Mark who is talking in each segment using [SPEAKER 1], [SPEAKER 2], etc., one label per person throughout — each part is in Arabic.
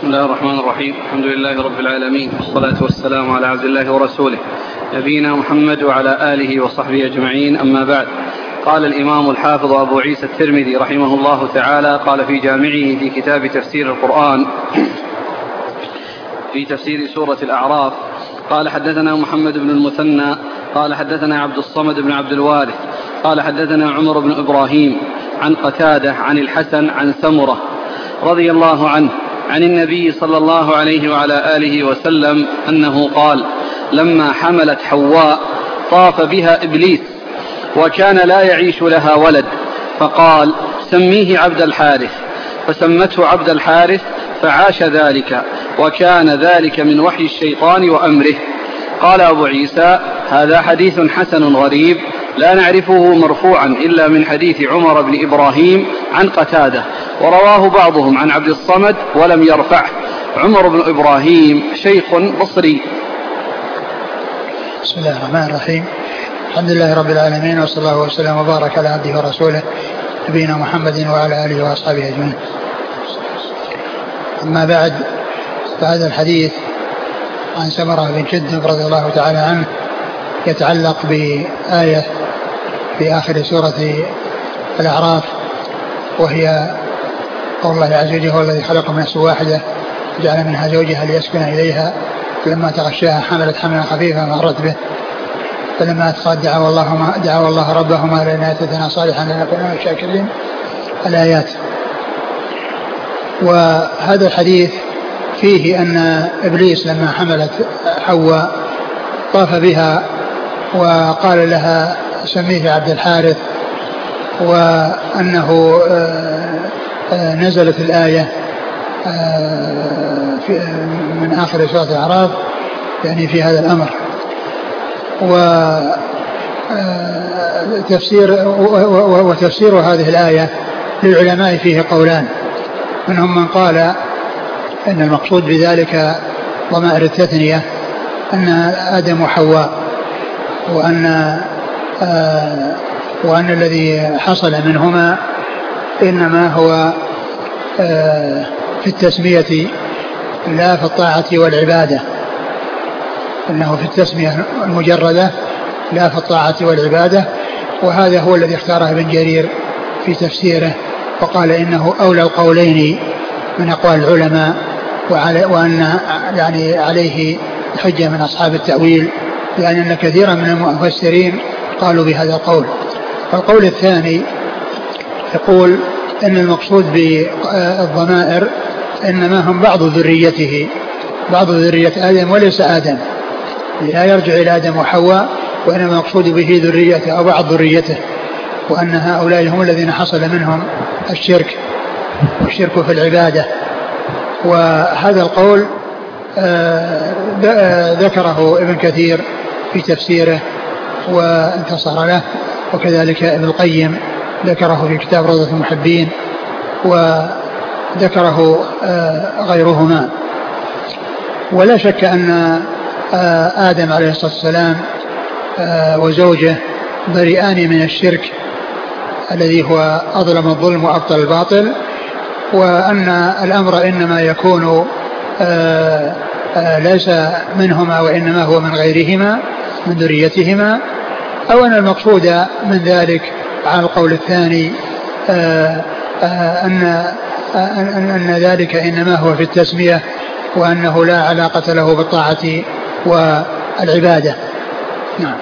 [SPEAKER 1] بسم الله الرحمن الرحيم. الحمد لله رب العالمين، والصلاة والسلام على عبد الله ورسوله نبينا محمد وعلى آله وصحبه أجمعين، أما بعد. قال الإمام الحافظ أبو عيسى الترمذي رحمه الله تعالى قال في جامعه في كتاب تفسير القرآن في تفسير سورة الأعراف قال حدثنا محمد بن المثنى قال حدثنا عبد الصمد بن عبد الوارث قال حدثنا عمر بن إبراهيم عن قتادة عن الحسن عن سمرة رضي الله عنه عن النبي صلى الله عليه وعلى آله وسلم أنه قال: لما حملت حواء طاف بها إبليس وكان لا يعيش لها ولد، فقال: سميه عبد الحارث، فسمته عبد الحارث فعاش ذلك، وكان ذلك من وحي الشيطان وأمره. قال أبو عيسى: هذا حديث حسن غريب لا نعرفه مرفوعا إلا من حديث عمر بن إبراهيم عن قتادة، ورواه بعضهم عن عبد الصمد ولم يرفعه. عمر بن إبراهيم شيخ بصري.
[SPEAKER 2] بسم الله الرحمن الرحيم. الحمد لله رب العالمين، وصلى الله وسلم وبارك على عبده ورسوله نبينا محمد وعلى آله وأصحابه أجمعين. أما بعد، فهذا الحديث عن سمرة بن جندب رضي الله تعالى عنه يتعلق بآية في آخر سورة الأعراف، وهي قول الله عز وجل: هو الذي خلق من نفس واحدة جعل منها زوجها ليسكن إليها فلما تغشاها حملت حملا خفيفا فمرت به فلما أثقلت دعوا الله ربهما لنا آتنا صالحا لنكون من الشاكرين. الآيات. وهذا الحديث فيه أن إبليس لما حملت حواء طاف بها وقال لها: سميه عبد الحارث، وأنه نزلت الآية من آخر سورة الأعراف يعني في هذا الأمر. وتفسير هذه الآية للعلماء فيه قولان، منهم من قال أن المقصود بذلك ضمائر التثنية، أن آدم وحواء، وأن الذي حصل منهما إنما هو في التسمية لا في الطاعة والعبادة، إنه في التسمية المجردة لا في الطاعة والعبادة. وهذا هو الذي اختاره ابن جرير في تفسيره، وقال إنه أولى القولين من أقوال العلماء، وأن يعني عليه حجة من أصحاب التأويل، لأن يعني كثيرا من المفسرين قالوا بهذا القول. القول الثاني يقول إن المقصود بالضمائر إنما هم بعض ذرية آدم وليس آدم، لا يرجع إلى آدم وحواء، وإنما المقصود به ذريته أو بعض ذريته، وأن هؤلاء هم الذين حصل منهم الشرك والشرك في العبادة. وهذا القول ذكره ابن كثير في تفسيره وانتصر له، وكذلك ابن القيم ذكره في كتاب روضة المحبين، وذكره غيرهما. ولا شك أن آدم عليه الصلاة والسلام وزوجه بريئان من الشرك الذي هو أظلم الظلم وأبطل الباطل، وأن الأمر إنما يكون ليس منهما وإنما هو من غيرهما من ذريتهما، أو أن المقصود من ذلك على القول الثاني أن ذلك إنما هو في التسمية، وأنه لا علاقة له بالطاعة والعبادة. نعم.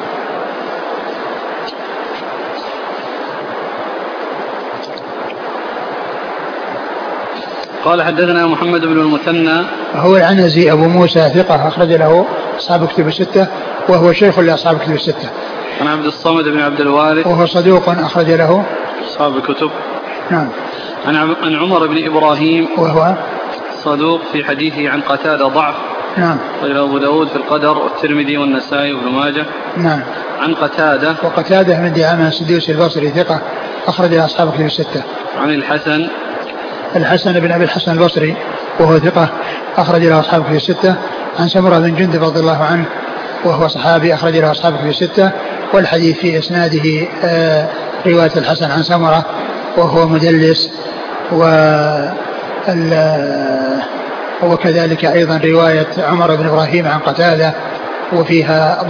[SPEAKER 1] قال حدثنا محمد بن المثنى
[SPEAKER 2] هو العنزي أبو موسى ثقة أخرج له أصحاب كتب الستة، وهو شيخ لأصحاب كتب الستة.
[SPEAKER 1] عن عبد الصمد بن عبد الوارث وهو
[SPEAKER 2] صدوق أخرج له
[SPEAKER 1] أصحاب الكتب.
[SPEAKER 2] نعم.
[SPEAKER 1] عن عمر بن إبراهيم
[SPEAKER 2] وهو
[SPEAKER 1] صدوق في حديثه عن قتادة ضعف.
[SPEAKER 2] نعم.
[SPEAKER 1] قال أبو داود في القدر والترمذي والنسائي وابن ماجه.
[SPEAKER 2] نعم.
[SPEAKER 1] عن قتادة
[SPEAKER 2] وقتادة من دعامة السدوسي البصري ثقة أخرج له أصحاب كتب الستة.
[SPEAKER 1] عن
[SPEAKER 2] الحسن بن أبي الحسن البصري وهو ثقة أخرج له أصحاب كتب الستة. عن سمرة بن جندب رضي الله عنه وهو صحابي أخرج له أصحاب كتب الستة. والحديث في إسناده رواية الحسن عن سمرة وهو مدلس، وكذلك أيضا رواية عمر بن إبراهيم عن قتادة وفيها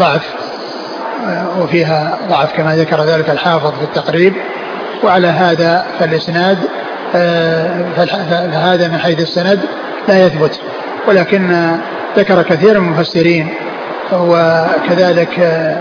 [SPEAKER 2] ضعف كما ذكر ذلك الحافظ في التقريب. وعلى هذا فالإسناد فهذا من حيث السند لا يثبت، ولكن ذكر كثير من المفسرين وكذلك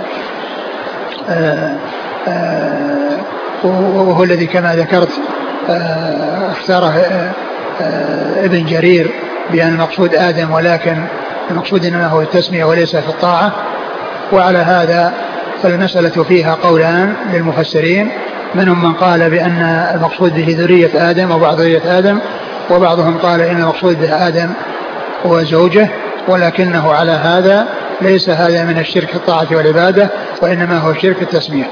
[SPEAKER 2] وهو الذي كما ذكرت اختاره ابن جرير بأن المقصود آدم، ولكن المقصود إنما هو التسمية وليس في الطاعة. وعلى هذا فالمسألة فيها قولان للمفسرين، منهم من قال بأن المقصود به ذرية آدم وبعض ذرية آدم، وبعضهم قال إن المقصود به آدم وزوجه، ولكنه على هذا ليس هذا من الشرك في الطاعة والعبادة، وإنما هو شرك التسمية.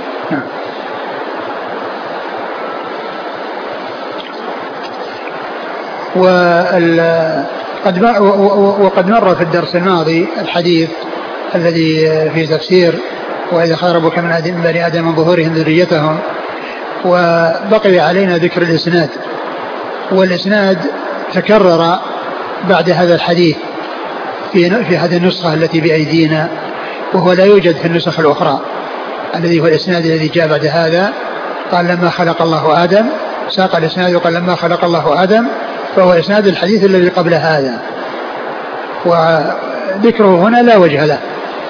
[SPEAKER 2] وقد مر في الدرس الماضي الحديث الذي في تفسير وإذا خرج ربك من بني آدم من ظهورهم ذريتهم، وبقي علينا ذكر الإسناد. والإسناد تكرر بعد هذا الحديث في هذه النسخة التي بأيدينا، وهو لا يوجد في النسخ الأخرى، الذي هو الإسناد الذي جاء بعد هذا. قال لما خلق الله آدم، ساق الإسناد وقال لما خلق الله آدم، فهو إسناد الحديث الذي قبل هذا، وذكره هنا لا وجه له،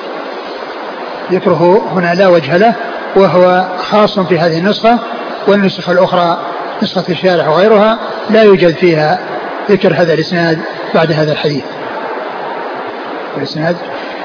[SPEAKER 2] ذكره هنا لا وجه له، وهو خاص في هذه النسخة. والنسخة الأخرى نسخة الشارح وغيرها لا يوجد فيها ذكر هذا الإسناد بعد هذا الحديث. الإسناد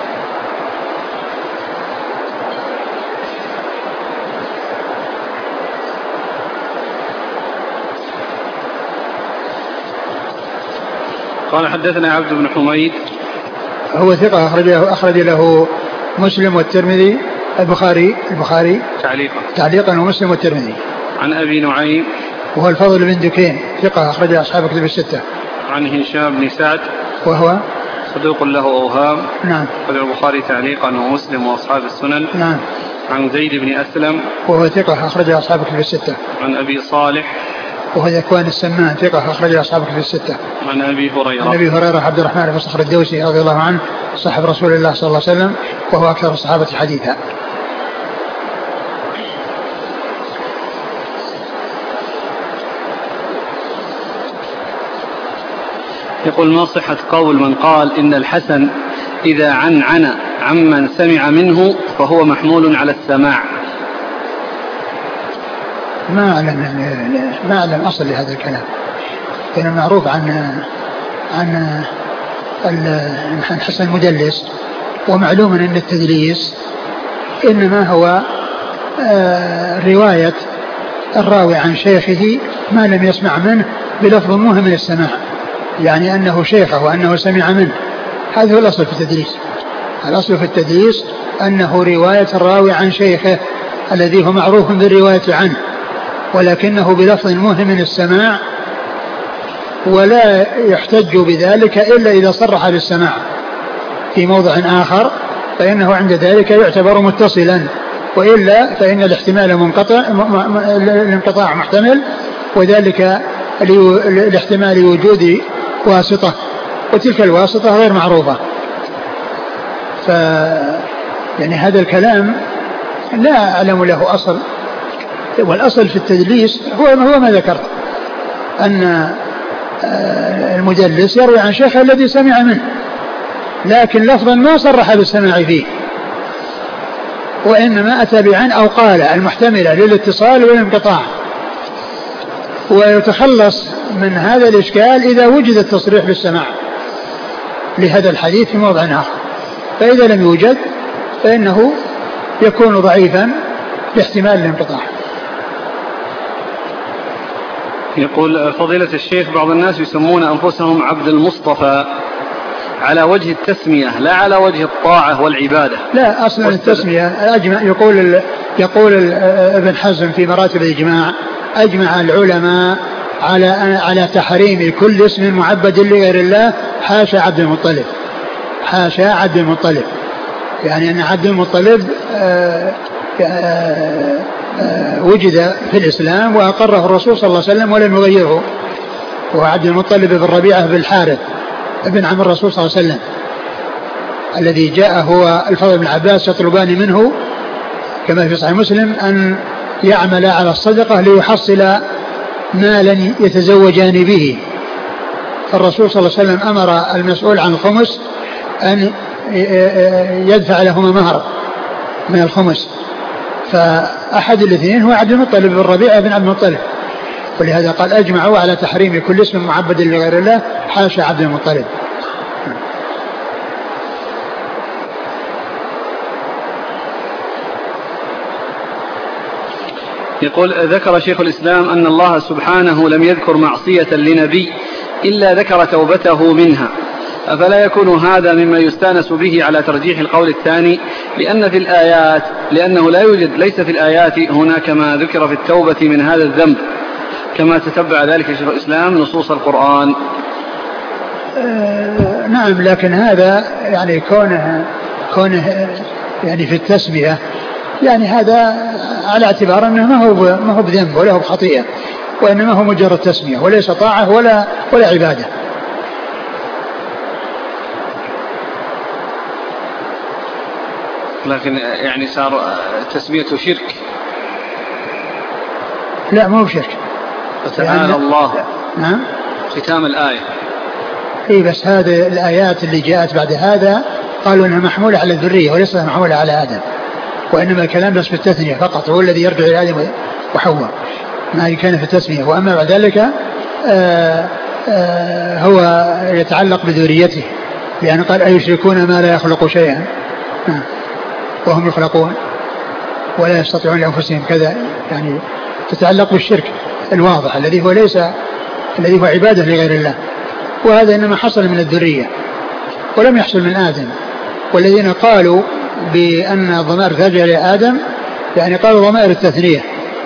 [SPEAKER 1] قال حدثنا عبد بن حميد،
[SPEAKER 2] هو ثقة أخرج له مسلم والترمذي، البخاري تعليقا ومسلم والترمذي.
[SPEAKER 1] عن أبي نعيم
[SPEAKER 2] وهو الفضل بن دكين، ثقة أخرج أصحاب كتب الستة.
[SPEAKER 1] عن هشام بن سعد
[SPEAKER 2] وهو
[SPEAKER 1] صدوق له أوهام،
[SPEAKER 2] نعم،
[SPEAKER 1] أخرج البخاري تعليقا ومسلم وأصحاب السنن.
[SPEAKER 2] نعم.
[SPEAKER 1] عن زيد بن أسلم
[SPEAKER 2] وهو ثقة أخرج أصحاب كتب الستة.
[SPEAKER 1] عن أبي صالح
[SPEAKER 2] وهو ذكوان السمان، ثقة أخرج أصحاب كتب الستة.
[SPEAKER 1] عن أبي
[SPEAKER 2] هريرة عبد الرحمن بن صخر الدوسي رضي الله عنه، صاحب رسول الله صلى الله عليه وسلم، وهو أكثر الصحابة حديثا.
[SPEAKER 1] يقول ما صحة قول من قال إن الحسن إذا عنعن عمن سمع منه فهو محمول على السماع؟
[SPEAKER 2] ما أعلم أصل لهذا الكلام، كان معروف عن الحسن مدلس، ومعلوم أن التدليس إنما هو رواية الراوي عن شيخه ما لم يسمع منه بلفظ موهم من السماع، يعني أنه شيخه وأنه سمع منه. هذا هو الأصل في التدليس. الأصل في التدليس أنه رواية الراوي عن شيخه الذي هو معروف بالرواية عنه، ولكنه بلفظ موهم من السماع، ولا يحتج بذلك إلا إذا صرح بالسماع في موضع آخر، فإنه عند ذلك يعتبر متصلا، وإلا فإن الاحتمال منقطع، الانقطاع محتمل، وذلك لاحتمال وجود واسطة، وتلك الواسطة غير معروفة. يعني هذا الكلام لا أعلم له أصل، والأصل في التدليس هو ما ذكرت، أن المدلس يروي عن شيخه الذي سمع منه، لكن لفظا ما صرح بالسماع فيه، وإنما أتى بعن أو قال المحتملة للاتصال والانقطاع. ويتخلص من هذا الإشكال إذا وجد التصريح بالسماع لهذا الحديث في موضع آخر، فإذا لم يوجد فإنه يكون ضعيفا لاحتمال الانقطاع.
[SPEAKER 1] يقول فضيلة الشيخ بعض الناس يسمون أنفسهم عبد المصطفى على وجه التسمية لا على وجه الطاعة والعبادة.
[SPEAKER 2] لا، أصلا التسمية أجمع، يقول ابن حزم في مراتب الإجماع: أجمع العلماء على تحريم كل اسم معبد لغير الله حاشا عبد المطلب، حاشا عبد المطلب، يعني أن عبد المطلب وجد في الإسلام وأقره الرسول صلى الله عليه وسلم ولم يغيره، وهو عبد المطلب بن ربيعة بن الحارث ابن عم الرسول صلى الله عليه وسلم الذي جاء هو الفضل بن عباس يطلبان منه كما في صحيح مسلم أن يعمل على الصدقة ليحصل مالا يتزوجان به. فالرسول صلى الله عليه وسلم أمر المسؤول عن الخمس أن يدفع لهما مهر من الخمس، فأحد الاثنين هو عبد المطلب بن ربيعة بن عبد المطلب، ولهذا قال أجمعوا على تحريم كل اسم معبد لغير الله حاشا عبد المطلب.
[SPEAKER 1] يقول ذكر شيخ الإسلام أن الله سبحانه لم يذكر معصية لنبي إلا ذكر توبته منها، أفلا يكون هذا مما يستانس به على ترجيح القول الثاني لأنه لا يوجد ليس في الآيات هناك ما ذكر في التوبة من هذا الذنب كما تتبع ذلك شيخ الإسلام نصوص القرآن؟
[SPEAKER 2] نعم، لكن هذا يعني كونه يعني في التسمية يعني هذا على اعتبار أنه ما هو بذنب ولا هو بخطيئة، وإنما هو مجرد تسمية وليس طاعة ولا عبادة.
[SPEAKER 1] لكن يعني صار تسميته شرك.
[SPEAKER 2] لا مو بشرك.
[SPEAKER 1] تعالى يعني الله.
[SPEAKER 2] نعم.
[SPEAKER 1] ختام الآية.
[SPEAKER 2] إيه بس هذه الآيات اللي جاءت بعد هذا قالوا أنها محمولة على الذرية وليس محمولة على آدم، وإنما الكلام بس في التثنية فقط، هو الذي يرجع إلى آدم وحواء ما كان في التسمية، وأما بعد ذلك هو يتعلق بذريته، لأن قال أيشركون ما لا يخلق شيئا وهم يخلقون ولا يستطيعون لأنفسهم كذا، يعني تتعلق بالشرك الواضح الذي هو عبادة لغير الله، وهذا إنما حصل من الذرية ولم يحصل من آدم. والذين قالوا بأن الضمائر ترجع إلى آدم يعني قالوا ضمائر التثنية.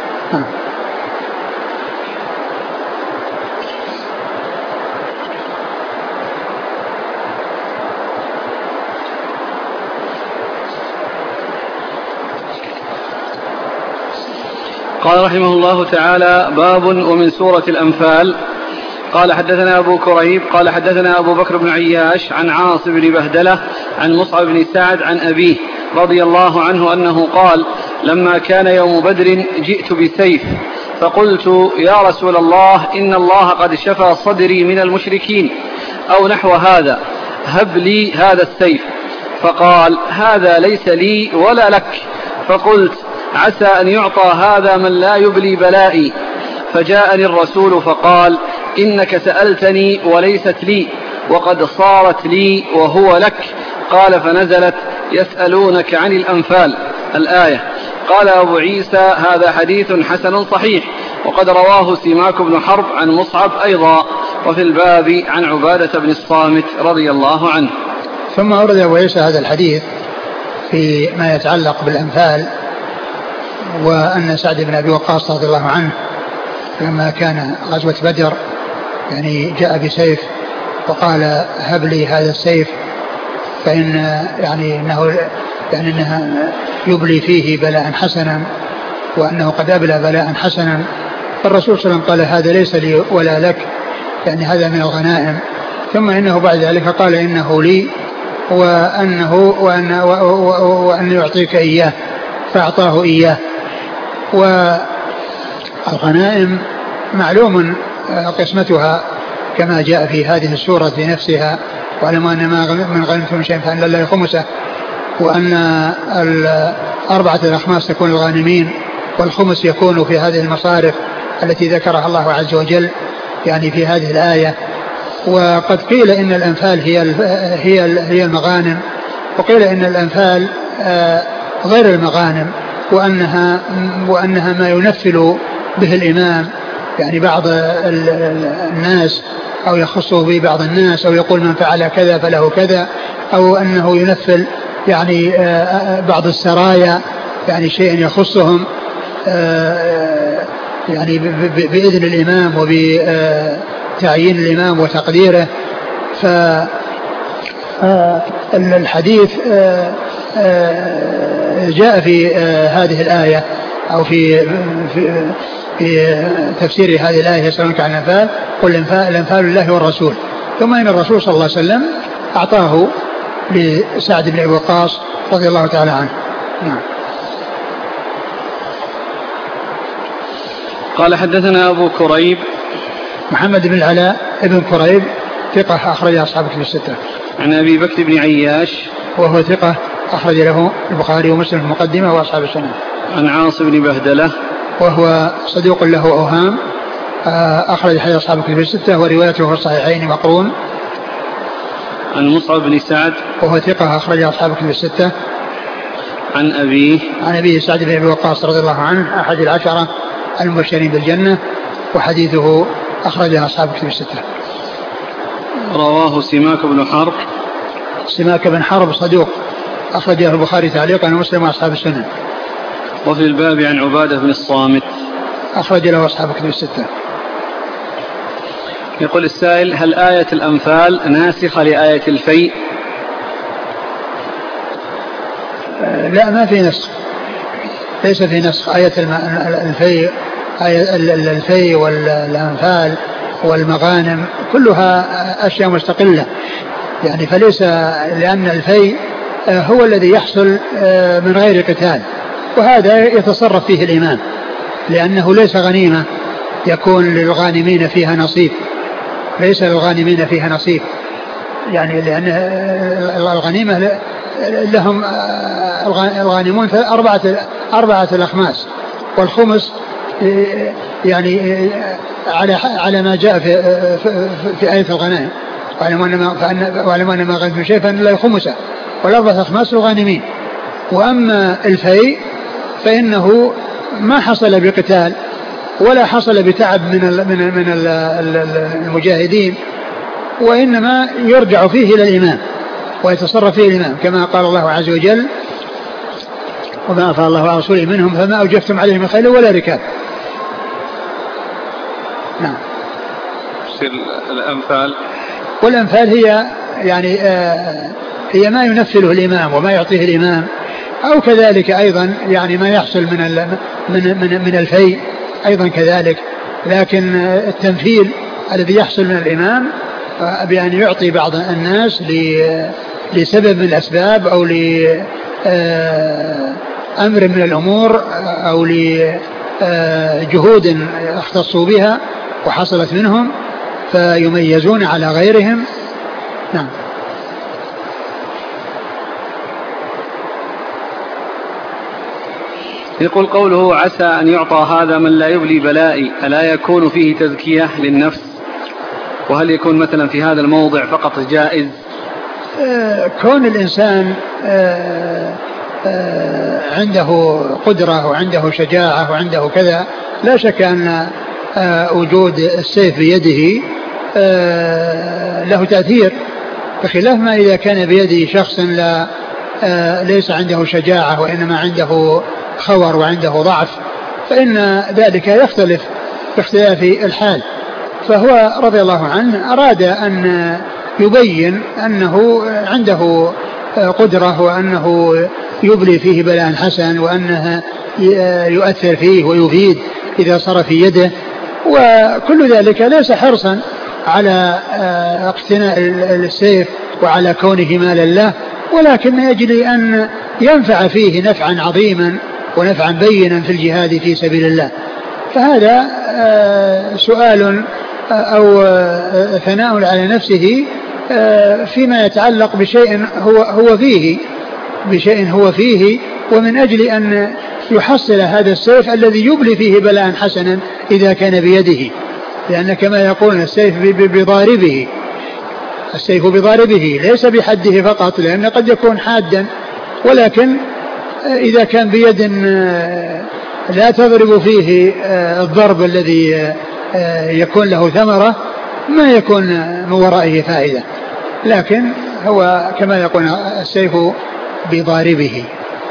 [SPEAKER 1] قال رحمه الله تعالى: باب ومن سورة الأنفال. قال حدثنا أبو كريب قال حدثنا أبو بكر بن عياش عن عاصم بن بهدلة عن مصعب بن سعد عن أبيه رضي الله عنه أنه قال: لما كان يوم بدر جئت بسيف فقلت: يا رسول الله إن الله قد شفى صدري من المشركين أو نحو هذا، هب لي هذا السيف. فقال: هذا ليس لي ولا لك. فقلت: عسى أن يعطى هذا من لا يبلي بلائي. فجاءني الرسول فقال: إنك سألتني وليست لي وقد صارت لي وهو لك. قال: فنزلت: يسألونك عن الأنفال الآية. قال أبو عيسى: هذا حديث حسن صحيح، وقد رواه سماك بن حرب عن مصعب أيضا، وفي الباب عن عبادة بن الصامت رضي الله عنه.
[SPEAKER 2] ثم أورد أبو عيسى هذا الحديث في ما يتعلق بالأنفال، وأن سعد بن أبي وقاص رضي الله عنه لما كان غزوة بدر يعني جاء بسيف وقال: هب لي هذا السيف فإن إنه يبلي فيه بلاء حسنا، وأنه قد أبلى بلاء حسنا. فالرسول صلى الله عليه وسلم قال: هذا ليس لي ولا لك، يعني هذا من الغنائم. ثم إنه بعد ذلك قال: إنه لي وأن يعطيك إياه، فأعطاه إياه. والغنائم معلوم قسمتها كما جاء في هذه السورة نفسها: واعلموا أن ما من غنمتم شيئا فأن لله خمسه، وأن 4 الأخماس تكون الغانمين، والخمس يكون في هذه المصارف التي ذكرها الله عز وجل يعني في هذه الآية. وقد قيل إن الأنفال هي المغانم، وقيل إن الأنفال غير المغانم، وأنها ما ينفل به الإمام يعني بعض الناس، أو يخصه به بعض الناس، أو يقول من فعل كذا فله كذا، أو أنه ينفل يعني بعض السرايا يعني شيئا يخصهم يعني بإذن الإمام وبتعيين الإمام وتقديره. فالحديث جاء في هذه الآية أو في تفسير هذه الآية: يسألونك عن الأنفال قل الأنفال لله والرسول. ثم إن الرسول صلى الله عليه وسلم أعطاه لسعد بن أبي وقاص رضي الله تعالى عنه. نعم.
[SPEAKER 1] قال حدثنا أبو كريب
[SPEAKER 2] محمد بن العلاء ابن كريب ثقة أخرج أصحاب الكتب الستة.
[SPEAKER 1] عن أبي بكر بن عياش
[SPEAKER 2] وهو ثقة أخرج له البخاري ومسلم في المقدمة وأصحاب السنة.
[SPEAKER 1] عن عاصم بن بهدلة
[SPEAKER 2] وهو صدوق له أوهام أخرج حديث أصحاب الكتب الستة وروايته في الصحيحين مقرون.
[SPEAKER 1] عن مصعب بن سعد
[SPEAKER 2] وهو ثقة أخرج أصحاب الكتب الستة.
[SPEAKER 1] عن أبيه
[SPEAKER 2] سعد بن أبي وقاص رضي الله عنه أحد العشرة المبشرين بالجنة وحديثه أخرجه أصحاب الكتب الستة.
[SPEAKER 1] رواه سماك بن حرب.
[SPEAKER 2] سماك بن حرب صدوق أخرجه البخاري تعليقا ومسلم وأصحاب السنة.
[SPEAKER 1] وفي الباب عن عبادة بن الصامت
[SPEAKER 2] أخرج له أصحاب الكتب الستة.
[SPEAKER 1] يقول السائل: هل آية الأنفال ناسخة لآية الفيء؟
[SPEAKER 2] لا، ما في نسخ، ليس في نسخ. آية الفيء، آية الفيء والأنفال والمغانم كلها أشياء مستقلة يعني، فليس، لأن الفيء هو الذي يحصل من غير قتال، وهذا يتصرف فيه الإمام لأنه ليس غنيمة يكون للغانمين فيها نصيب، ليس للغانمين فيها نصيب يعني، لأن الغنيمة لهم الغانمون أربعة الأخماس، والخمس يعني على ما جاء في آية الغنائم، واعلموا أن ما غنمتم شيئا فإن لا خمسه، والأربعة أخماس الغانمين. وأما الفيء فإنه ما حصل بقتال ولا حصل بتعب من المجاهدين، وإنما يرجع فيه إلى الإمام ويتصرف فيه الإمام، كما قال الله عز وجل: وما أفاء الله على رسوله منهم فما أوجفتم عليه من خيل ولا ركاب. نعم.
[SPEAKER 1] الأنفال،
[SPEAKER 2] والأنفال هي يعني هي ما ينفله الإمام وما يعطيه الإمام، أو كذلك أيضا يعني ما يحصل من الفيء أيضا كذلك، لكن التنفيل الذي يحصل من الإمام بأن يعطي بعض الناس لسبب من الأسباب أو لأمر من الأمور أو لجهود اختصوا بها وحصلت منهم فيميزون على غيرهم. نعم.
[SPEAKER 1] يقول قوله: عسى أن يعطى هذا من لا يبلي بلائي، ألا يكون فيه تزكية للنفس؟ وهل يكون مثلا في هذا الموضع فقط جائز؟
[SPEAKER 2] كون الإنسان عنده قدرة وعنده شجاعة وعنده كذا، لا شك أن وجود السيف بيده له تأثير، بخلاف ما إذا كان بيد شخص ليس عنده شجاعة وإنما عنده خور وعنده ضعف، فإن ذلك يختلف باختلاف الحال. فهو رضي الله عنه أراد أن يبين أنه عنده قدرة وأنه يبلي فيه بلاء حسن، وأنه يؤثر فيه ويفيد إذا صار في يده، وكل ذلك ليس حرصا على اقتناء السيف وعلى كونه مالا له، ولكن من أجل أن ينفع فيه نفعا عظيما ونفعا بينا في الجهاد في سبيل الله. فهذا سؤال أو ثناء على نفسه فيما يتعلق بشيء هو فيه، ومن أجل أن يحصل هذا السيف الذي يبلي فيه بلاء حسنا إذا كان بيده، لأن كما يقولون السيف بضاربه، السيف بضاربه ليس بحده فقط، لأن قد يكون حادا، ولكن إذا كان بيد لا تضرب فيه الضرب الذي يكون له ثمرة ما يكون من ورائه فائدة، لكن هو كما يقول السيف بضاربه.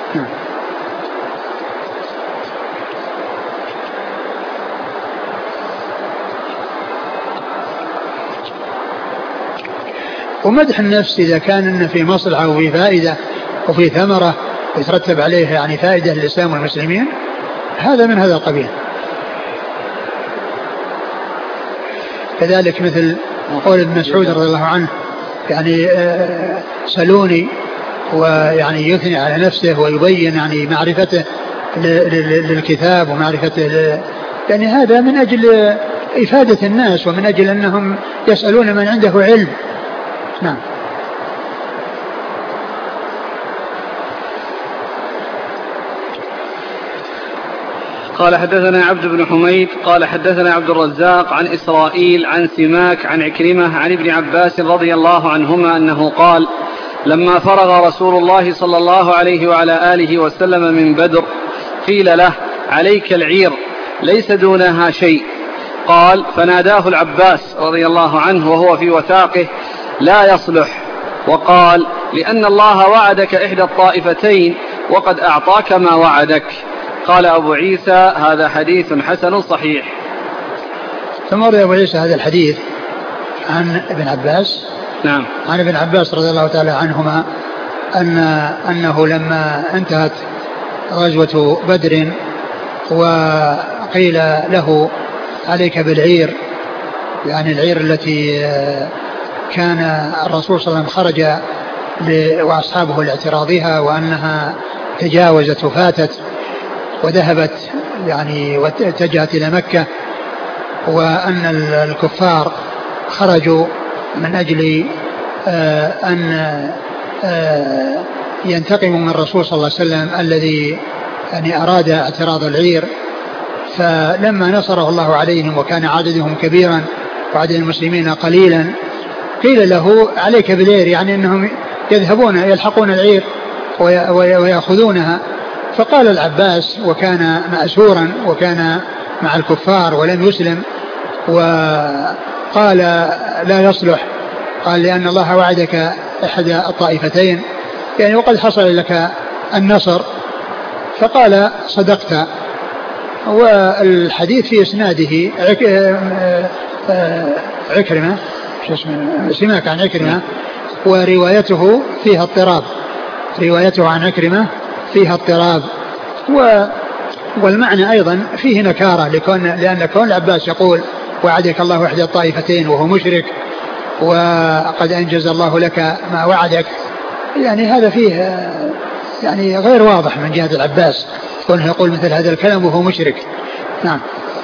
[SPEAKER 2] ومدح النفس إذا كان في مصلحة وفي فائدة وفي ثمرة يترتب عليه يعني فائدة للإسلام والمسلمين، هذا من هذا القبيل. كذلك مثل قول ابن مسعود رضي الله عنه يعني سلوني، ويعني يثني على نفسه ويبين يعني معرفته للكتاب ومعرفته يعني هذا من أجل إفادة الناس ومن أجل أنهم يسألون من عنده علم. نعم.
[SPEAKER 1] قال حدثنا عبد بن حميد قال حدثنا عبد الرزاق عن إسرائيل عن سماك عن عكرمة عن ابن عباس رضي الله عنهما أنه قال لما فرغ رسول الله صلى الله عليه وعلى آله وسلم من بدر قيل له عليك العير ليس دونها شيء، قال فناداه العباس رضي الله عنه وهو في وثاقه لا يصلح، وقال لأن الله وعدك إحدى الطائفتين وقد أعطاك ما وعدك. قال أبو عيسى هذا حديث حسن صحيح.
[SPEAKER 2] ثم روى أبو عيسى هذا الحديث عن ابن عباس.
[SPEAKER 1] نعم.
[SPEAKER 2] عن ابن عباس رضي الله تعالى عنهما أنه لما انتهت غزوة بدر وقيل له عليك بالعير، يعني العير التي كان الرسول صلى الله عليه وسلم خرج وأصحابه لاعتراضها وأنها تجاوزت وفاتت وذهبت يعني واتجهت إلى مكة، وأن الكفار خرجوا من أجل أن ينتقموا من الرسول صلى الله عليه وسلم الذي يعني أراد اعتراض العير. فلما نصره الله عليهم وكان عددهم كبيرا وعدد المسلمين قليلا قيل له عليك بالعير، يعني أنهم يذهبون يلحقون العير ويأخذونها. فقال العباس وكان مأسورا وكان مع الكفار ولم يسلم، وقال لا يصلح، قال لأن الله وعدك إحدى الطائفتين يعني وقد حصل لك النصر. فقال صدقت. والحديث في إسناده عكرمة سماك عن عكرمة، وروايته فيها اضطراب، روايته عن عكرمة فيها اضطراب، والمعنى أيضا فيه نكارة لأن كون العباس يقول وعدك الله إحدى الطائفتين وهو مشرك وقد أنجز الله لك ما وعدك، يعني هذا فيه يعني غير واضح من جهة العباس كونه يقول مثل هذا الكلام وهو مشرك. نعم.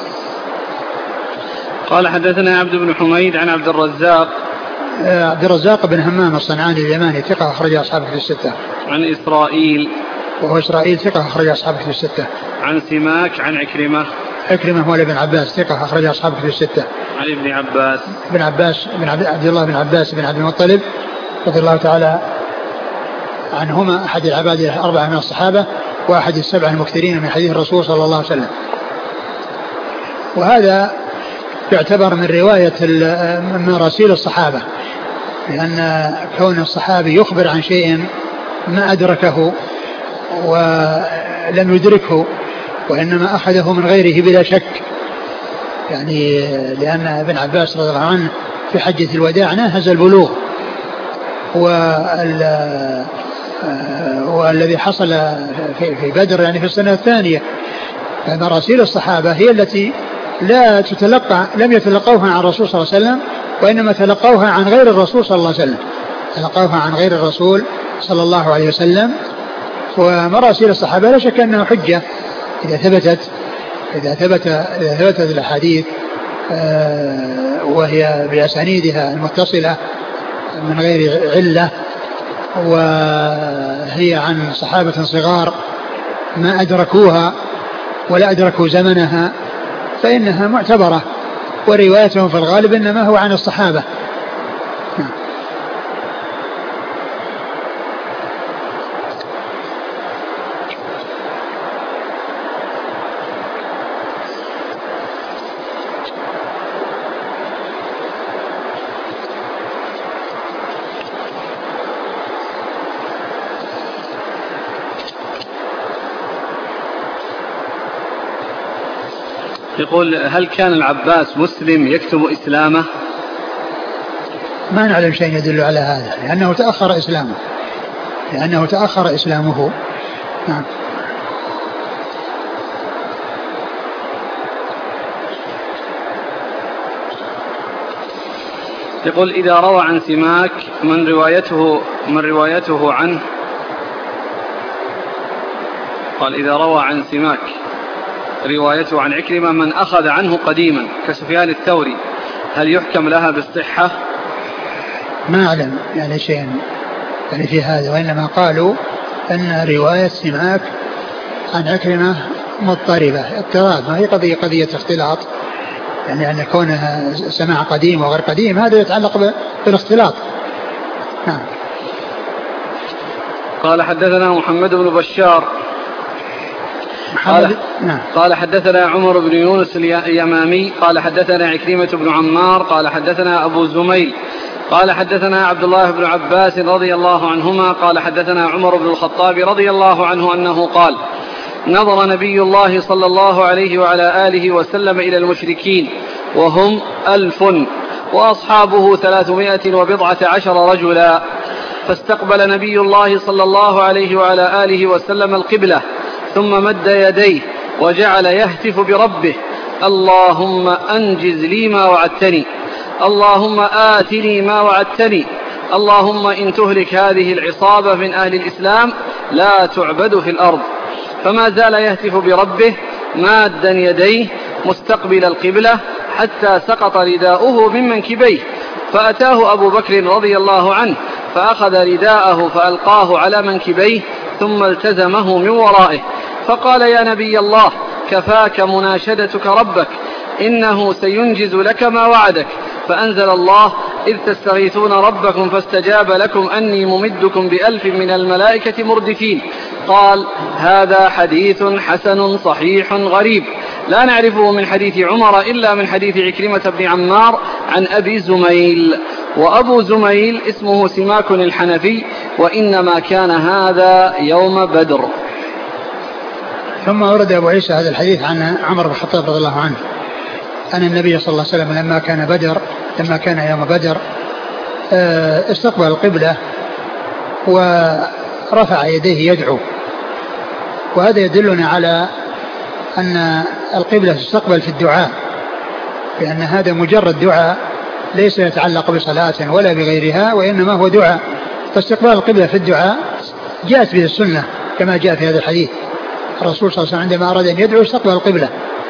[SPEAKER 1] قال حدثنا عبد بن حميد عن عبد الرزاق.
[SPEAKER 2] عبد الرزاق بن همام الصنعاني اليماني ثقة أخرج أصحابه في الستة.
[SPEAKER 1] عن إسرائيل
[SPEAKER 2] وهو إسرائيل ثقة أخرج أصحابه في الستة.
[SPEAKER 1] عن سماك عن عكرمة.
[SPEAKER 2] عكرمة هو ابن عباس ثقة أخرج أصحابه في الستة.
[SPEAKER 1] عن ابن عباس.
[SPEAKER 2] بن عبد الله بن عباس بن عبد المطلب رضي الله تعالى عنهما أحد العباد الأربعة من الصحابة وأحد السبعة المكثرين من حديث الرسول صلى الله عليه وسلم. وهذا يعتبر من رواية من رسيل الصحابة، لأن كون الصحابي يخبر عن شيء ما أدركه ولم يدركه وإنما أخذه من غيره بلا شك، يعني لأن ابن عباس رضي الله عنه في حجة الوداع ناهز البلوغ، والذي حصل في بدر يعني في السنة الثانية. فمراسيل الصحابة هي التي لم يتلقوها عن الرسول صلى الله عليه وسلم، وإنما تلقوها عن غير الرسول صلى الله عليه وسلم، تلقوها عن غير الرسول صلى الله عليه وسلم. ومراسيل الصحابة لا شك أنها حجة إذا ثبتت الأحاديث وهي بأسانيدها المتصلة من غير علة، وهي عن صحابة صغار ما أدركوها ولا أدركوا زمنها، فإنها معتبرة، وروايتهم في الغالب إنما هو عن الصحابة.
[SPEAKER 1] يقول هل كان العباس مسلم يكتم إسلامه؟
[SPEAKER 2] ما نعلم شيء يدل على هذا، لأنه تأخر إسلامه. نعم.
[SPEAKER 1] يقول إذا روى عن سماك من روايته عنه، قال إذا روى عن سماك روايته عن عكرمة من أخذ عنه قديما كسفيان الثوري، هل يحكم لها بالصحة؟
[SPEAKER 2] ما أعلم يعني شيء يعني في هذا، وإنما قالوا أن رواية سماك عن عكرمة مضطربة اضطراب، ما هي قضية اختلاط، يعني أن كونها سماع قديم وغير قديم هذا يتعلق بالاختلاط. نعم.
[SPEAKER 1] قال حدثنا محمد بن بشار قال حدثنا عمر بن يونس اليمامي قال حدثنا عكرمة بن عمار قال حدثنا أبو زميل قال حدثنا عبد الله بن عباس رضي الله عنهما قال حدثنا عمر بن الخطاب رضي الله عنه أنه قال: نظر نبي الله صلى الله عليه وعلى آله وسلم إلى المشركين وهم 1000 وأصحابه 310 رجلا، فاستقبل نبي الله صلى الله عليه وعلى آله وسلم القبلة ثم مد يديه وجعل يهتف بربه: اللهم أنجز لي ما وعدتني، اللهم آتني ما وعدتني، اللهم إن تهلك هذه العصابة من أهل الإسلام لا تعبد في الأرض. فما زال يهتف بربه مادا يديه مستقبل القبلة حتى سقط رداؤه من منكبيه، فأتاه أبو بكر رضي الله عنه فأخذ رداءه فألقاه على منكبيه ثم التزمه من ورائه، فقال: يا نبي الله، كفاك مناشدتك ربك، إنه سينجز لك ما وعدك. فأنزل الله: إذ تستغيثون ربكم فاستجاب لكم أني ممدكم ب1000 من الملائكة مردفين. قال: هذا حديث حسن صحيح غريب لا نعرفه من حديث عمر إلا من حديث عكرمة بن عمار عن أبي زميل، وأبو زميل اسمه سماك الحنفي، وإنما كان هذا يوم بدر.
[SPEAKER 2] ثم ورد أبو عيسى هذا الحديث عن عمر بن الخطاب رضي الله عنه أن النبي صلى الله عليه وسلم لما كان يوم بدر استقبل القبلة ورفع يديه يدعو، وهذا يدلنا على أن القبلة تستقبل في الدعاء، لأن هذا مجرد دعاء ليس يتعلق بصلاة ولا بغيرها، وإنما هو دعاء. فاستقبال القبلة في الدعاء جاءت به السنة كما جاء في هذا الحديث، الرسول صلى الله عليه وسلم عندما أراد أن يدعو استقبل القبلة،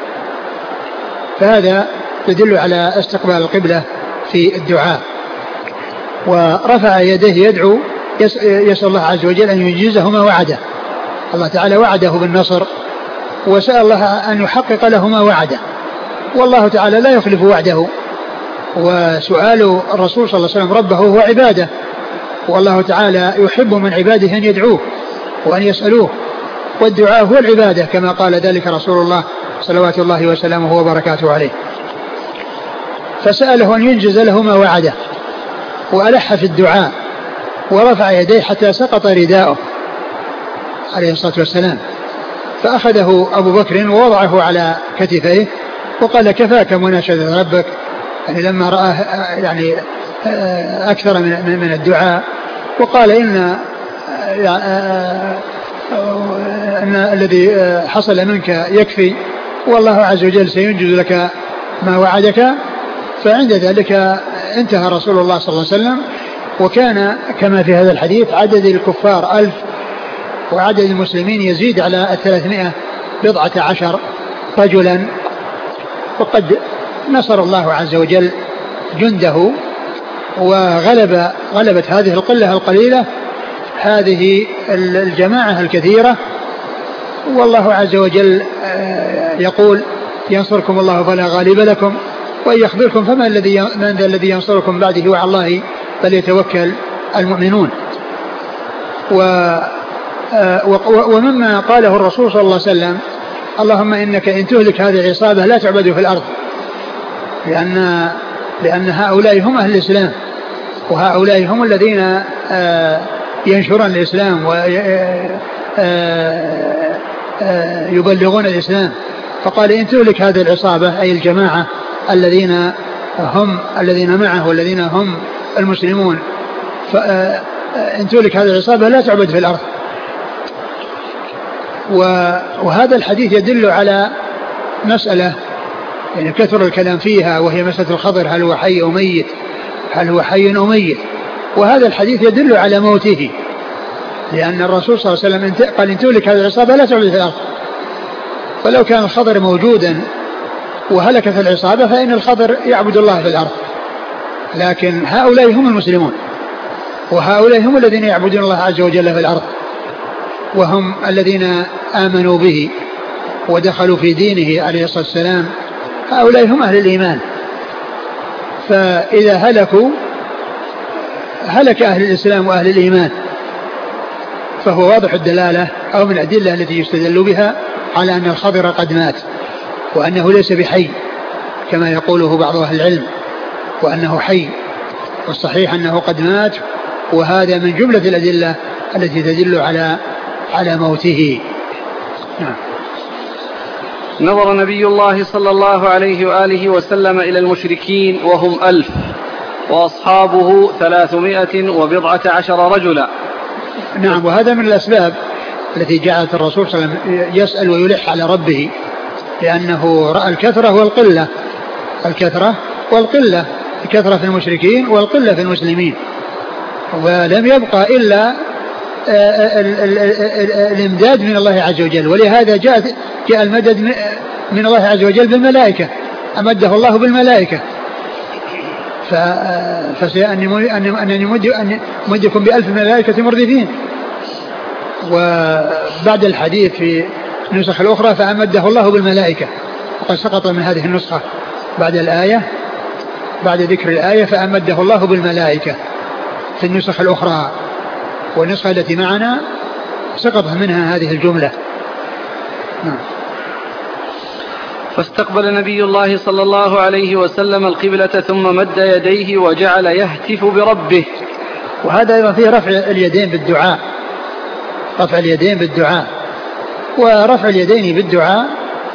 [SPEAKER 2] فهذا يدل على استقبال القبلة في الدعاء. ورفع يديه يدعو يسأل الله عز وجل أن ينجزه ما وعده، الله تعالى وعده بالنصر وسأل الله أن يحقق له ما وعده، والله تعالى لا يخلف وعده، وسؤال الرسول صلى الله عليه وسلم ربه هو عبادة، والله تعالى يحب من عباده أن يدعوه وأن يسألوه، والدعاء هو العبادة كما قال ذلك رسول الله صلوات الله وسلامه وبركاته عليه. فسأله أن ينجز له ما وعده، وألح في الدعاء ورفع يديه حتى سقط رداؤه عليه الصلاة والسلام، فأخذه أبو بكر ووضعه على كتفيه وقال: كفاك مناشدة ربك، يعني لما رآه يعني أكثر من الدعاء، وقال إن الذي حصل منك يكفي، والله عز وجل سينجز لك ما وعدك. فعند ذلك انتهى رسول الله صلى الله عليه وسلم، وكان كما في هذا الحديث عدد الكفار 1000 وعدد المسلمين يزيد على 310 رجلا، وقد نصر الله عز وجل جنده وغلبت هذه القلة القليلة هذه الجماعة الكثيرة. والله عز وجل يقول: ينصركم الله فلا غالب لكم وإن يخذلكم فمن الذي ينصركم بعده وعلى الله فليتوكل المؤمنون. ومما قاله الرسول صلى الله عليه وسلم: اللهم إنك إن تهلك هذه العصابة لا تعبد في الأرض، لأن هؤلاء هم أهل الإسلام، وهؤلاء هم الذين ينشرون الإسلام ويبلغون الإسلام. فقال: إن تهلك هذه العصابة أي الجماعة الذين معه والذين هم المسلمون، إن تهلك هذه العصابة لا تعبد في الأرض. وهذا الحديث يدل على مسألة يعني كثر الكلام فيها، وهي مسألة الخضر هل هو حي أو ميت، هل هو حي أو ميت. وهذا الحديث يدل على موته، لأن الرسول صلى الله عليه وسلم قال إن تهلك هذه العصابة لا تعبد في الأرض. فلو كان الخضر موجودا وهلكت العصابة فإن الخضر يعبد الله في الأرض، لكن هؤلاء هم المسلمون، وهؤلاء هم الذين يعبدون الله عز وجل في الأرض، وهم الذين آمنوا به ودخلوا في دينه عليه الصلاة والسلام. هؤلاء هم أهل الإيمان. فإذا هلكوا هلك أهل الإسلام وأهل الإيمان، فهو واضح الدلالة أو من الأدلة التي يستدل بها على أن الخضر قد مات، وأنه ليس بحي كما يقوله بعض أهل العلم، وأنه حي، والصحيح أنه قد مات. وهذا من جملة الأدلة التي تدل على موته.
[SPEAKER 1] نظر نبي الله صلى الله عليه وآله وسلم إلى المشركين وهم 1000 وأصحابه 310 رجلا.
[SPEAKER 2] نعم، وهذا من الأسباب التي جعلت الرسول صلى الله عليه وسلم يسأل ويلح على ربه، لأنه رأى الكثرة والقلة، الكثرة في المشركين والقلة في المسلمين، ولم يبقى إلا الامداد من الله عز وجل. ولهذا جاء المدد من الله عز وجل بالملائكة، أمده الله بالملائكة. فسيأني مدكم ب1000 ملائكة مردفين. وبعد الحديث في النسخ الأخرى فأمده الله بالملائكة، وقد سقط من هذه النسخة بعد ذكر الآية فأمده الله بالملائكة في النسخ الأخرى، والنسخة التي معنا سقط منها هذه الجملة.
[SPEAKER 1] فاستقبل نبي الله صلى الله عليه وسلم القبلة ثم مد يديه وجعل يهتف بربه.
[SPEAKER 2] وهذا أيضا فيه رفع اليدين بالدعاء. ورفع اليدين بالدعاء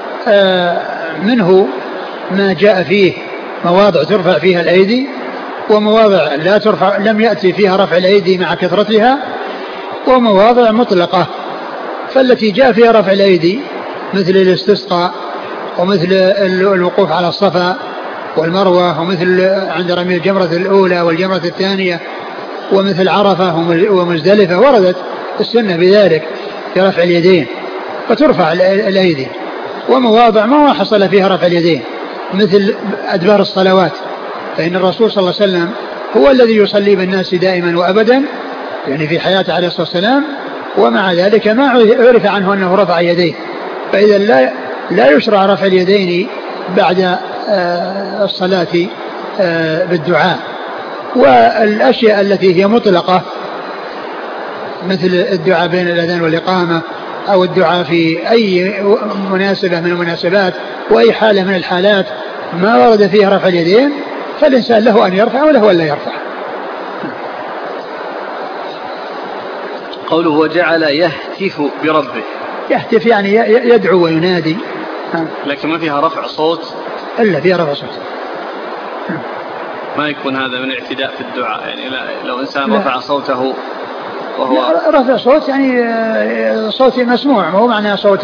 [SPEAKER 2] منه ما جاء فيه مواضع ترفع فيها الأيدي، ومواضع لا ترفع، لم يأتي فيها رفع الأيدي مع كثرتها، ومواضع مطلقة. فالتي جاء فيها رفع الأيدي مثل الاستسقاء، ومثل الوقوف على الصفا والمروة، ومثل عند رمي الجمرة الأولى والجمرة الثانية، ومثل عرفة ومزدلفة، وردت السنة بذلك في رفع اليدين فترفع الأيدي. ومواضع ما حصل فيها رفع اليدين مثل أدبار الصلوات، فإن الرسول صلى الله عليه وسلم هو الذي يصلي بالناس دائما وأبدا، يعني في حياته عليه الصلاة والسلام، ومع ذلك ما عرف عنه أنه رفع يديه. فإذا لا يشرع رفع اليدين بعد الصلاة بالدعاء. والأشياء التي هي مطلقة مثل الدعاء بين الأذان والإقامة، أو الدعاء في أي مناسبة من المناسبات وأي حالة من الحالات ما ورد فيها رفع اليدين، فالإنسان له أن يرفع وله أن لا يرفع.
[SPEAKER 1] قوله وجعل يهتف بربه،
[SPEAKER 2] يهتف يعني يدعو وينادي،
[SPEAKER 1] لكن ما فيها رفع صوت،
[SPEAKER 2] إلا فيها رفع صوت.
[SPEAKER 1] ما يكون هذا من اعتداء في الدعاء، يعني لو إنسان رفع صوته وهو
[SPEAKER 2] رفع صوت يعني صوت مسموع، وهو معنى صوت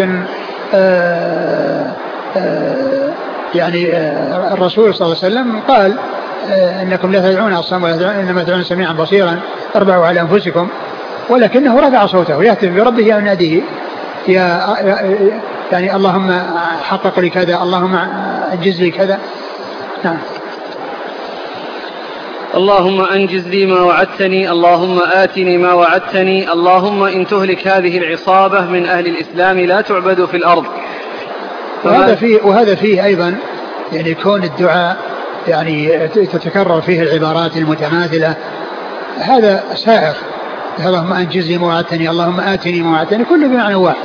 [SPEAKER 2] يعني الرسول صلى الله عليه وسلم قال إنكم لا تدعون أصم إنما تدعون سميعا بصيرا اربعوا على أنفسكم، ولكنه رفع صوته يهتف بربه يناديه يعني اللهم حقق لي كذا، اللهم أنجز لي كذا. نعم.
[SPEAKER 1] اللهم أنجز لي ما وعدتني، اللهم آتني ما وعدتني، اللهم إن تهلك هذه العصابة من أهل الإسلام لا تعبد في الأرض.
[SPEAKER 2] وهذا فيه أيضا يعني كون الدعاء يعني تتكرر فيه العبارات المتماثلة، هذا سائغ. اللهم أنجز لي ما وعدتني، اللهم آتني ما وعدتني، كله بمعنى واحد.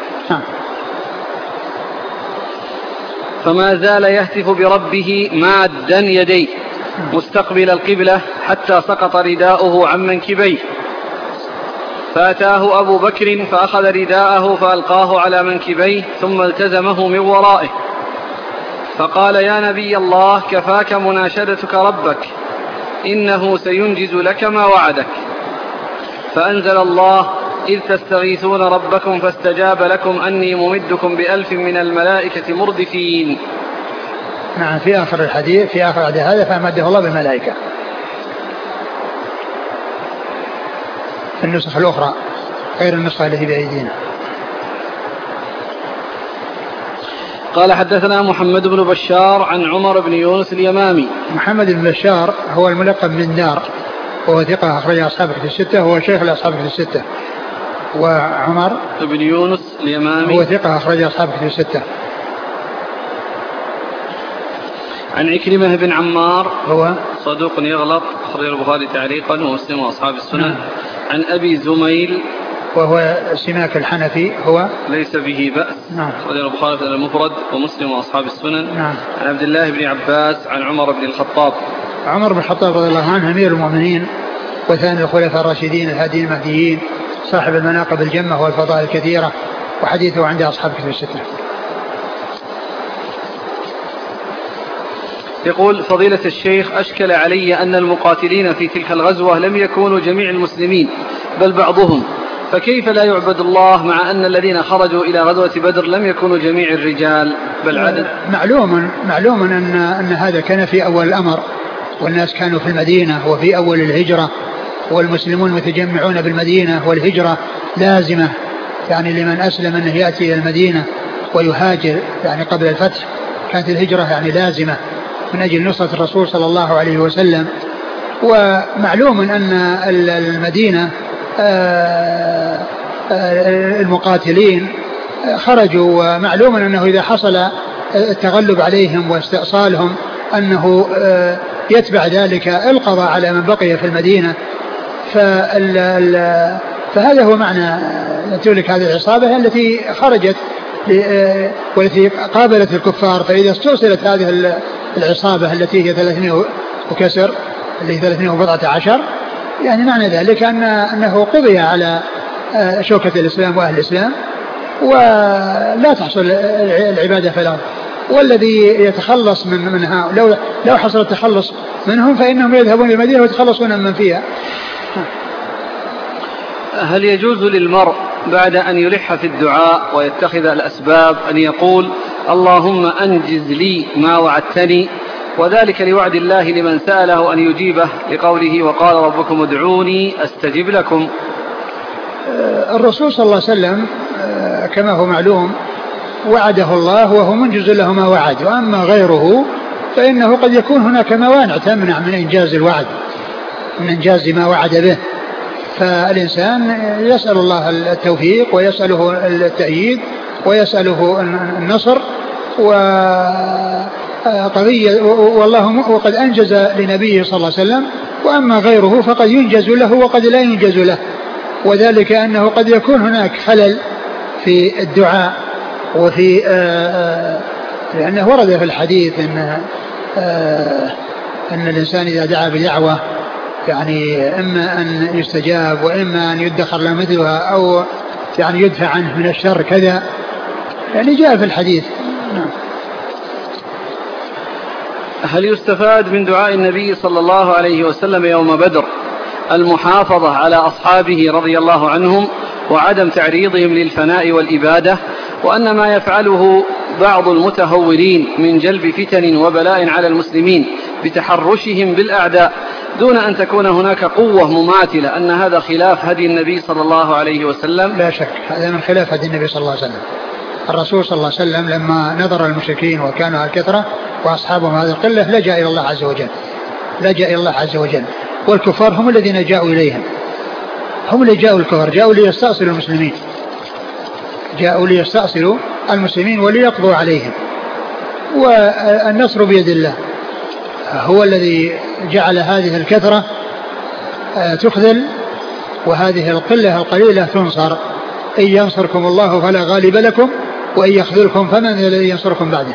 [SPEAKER 1] فما زال يهتف بربه مادا يديه مستقبل القبلة حتى سقط رداؤه عن منكبيه، فأتاه أبو بكر فأخذ رداءه فألقاه على منكبيه ثم التزمه من ورائه، فقال يا نبي الله كفاك مناشدتك ربك، إنه سينجز لك ما وعدك. فأنزل الله إذ تستغيثون ربكم فاستجاب لكم أني ممدكم ب1000 من الملائكة مردفين.
[SPEAKER 2] نعم. في آخر الحديث في آخر هذا فأمده الله بالملائكة. النسخ الأخرى غير النسخة التي بأيدينا.
[SPEAKER 1] قال حدثنا محمد بن بشار عن عمر بن يونس اليمامي.
[SPEAKER 2] محمد بن بشار هو الملقب بن دار وهو ثقة أخرج أصحاب الكتب الستة، هو شيخ لأصحاب الكتب الستة. وعمر
[SPEAKER 1] بن يونس اليمامي
[SPEAKER 2] هو ثقة أخرج أصحاب الكتب الستة.
[SPEAKER 1] عن عكرمة بن عمار
[SPEAKER 2] هو
[SPEAKER 1] صدوق يغلط أخرج البخاري تعليقا ومسلم وأصحاب السنن. عن أبي زميل
[SPEAKER 2] وهو سماك الحنفي هو
[SPEAKER 1] ليس به بأس أخرج البخاري في المفرد ومسلم وأصحاب السنن. عن عبد الله بن عباس عن عمر بن الخطاب.
[SPEAKER 2] عمر بن الخطاب رضي الله عنه أمير المؤمنين وثاني الخلفاء الراشدين الهاديين المهديين صاحب المناقب الجمة والفضائل الكثيرة وحديثه عند أصحاب الكتب الستة.
[SPEAKER 1] يقول فضيلة الشيخ أشكل علي أن المقاتلين في تلك الغزوة لم يكونوا جميع المسلمين بل بعضهم، فكيف لا يعبد الله مع أن الذين خرجوا إلى غزوة بدر لم يكونوا جميع الرجال بل عدد؟
[SPEAKER 2] معلوم أن هذا كان في أول الأمر، والناس كانوا في المدينة وفي أول الهجرة، والمسلمون متجمعون بالمدينة، والهجرة لازمة يعني لمن أسلم أنه يأتي إلى المدينة ويهاجر يعني قبل الفتح، كانت الهجرة يعني لازمة من أجل نصرة الرسول صلى الله عليه وسلم. ومعلوم أن المدينة المقاتلين خرجوا، ومعلوم أنه إذا حصل التغلب عليهم واستئصالهم أنه يتبع ذلك القضاء على من بقي في المدينة. فهذا هو معنى تلك هذه العصابة التي خرجت والتي قابلت الكفار. فإذا استؤصلت هذه العصابة التي هي 300 وكسر اللي 314 يعني معنى ذلك أنه قضي على شوكة الإسلام وأهل الإسلام ولا تحصل العبادة في الأرض. والذي يتخلص منها لو حصل التخلص منهم فإنهم يذهبون إلى المدينة ويتخلصون من فيها.
[SPEAKER 1] هل يجوز للمرء بعد أن يلح في الدعاء ويتخذ الأسباب أن يقول اللهم أنجز لي ما وعدتني، وذلك لوعد الله لمن سأله أن يجيبه لقوله وقال ربكم ادعوني أستجب لكم؟
[SPEAKER 2] الرسول صلى الله عليه وسلم كما هو معلوم وعده الله وهو منجز له ما وعد، وأما غيره فإنه قد يكون هناك موانع تمنع من إنجاز الوعد، من إنجاز ما وعد به. فالإنسان يسأل الله التوفيق ويسأله التأييد ويسأله النصر وقد أنجز لنبيه صلى الله عليه وسلم. وأما غيره فقد ينجز له وقد لا ينجز له، وذلك أنه قد يكون هناك خلل في الدعاء وفي لأنه ورد في الحديث أن الإنسان إذا دعا بدعوة يعني إما أن يستجاب وإما أن يدخر له مثلها أو يعني يدفع عنه من الشر كذا، يعني جاء في الحديث.
[SPEAKER 1] هل يستفاد من دعاء النبي صلى الله عليه وسلم يوم بدر المحافظة على أصحابه رضي الله عنهم وعدم تعريضهم للفناء والإبادة، وأن ما يفعله بعض المتهورين من جلب فتن وبلاء على المسلمين بتحرشهم بالأعداء دون أن تكون هناك قوة مماثلة، أن هذا خلاف هدي النبي صلى الله عليه وسلم؟
[SPEAKER 2] لا شك هذا من خلاف هدي النبي صلى الله عليه وسلم. الرسول صلى الله عليه وسلم لما نظر المشركين وكانوا الكثرة وأصحابهم هذه القلة لجأ إلى الله عز وجل، لجأ إلى الله عز وجل. والكفار هم الذين جاءوا إليهم، هم اللي جاءوا الكفار، جاءوا ليستأصلوا المسلمين، جاءوا ليستأصلوا المسلمين وليقضوا عليهم. والنصر بيد الله، هو الذي جعل هذه الكثرة تخذل وهذه القلة القليلة تنصر. إن ينصركم الله فلا غالب لكم وإن يخذلكم فمن الذي ينصركم بعده.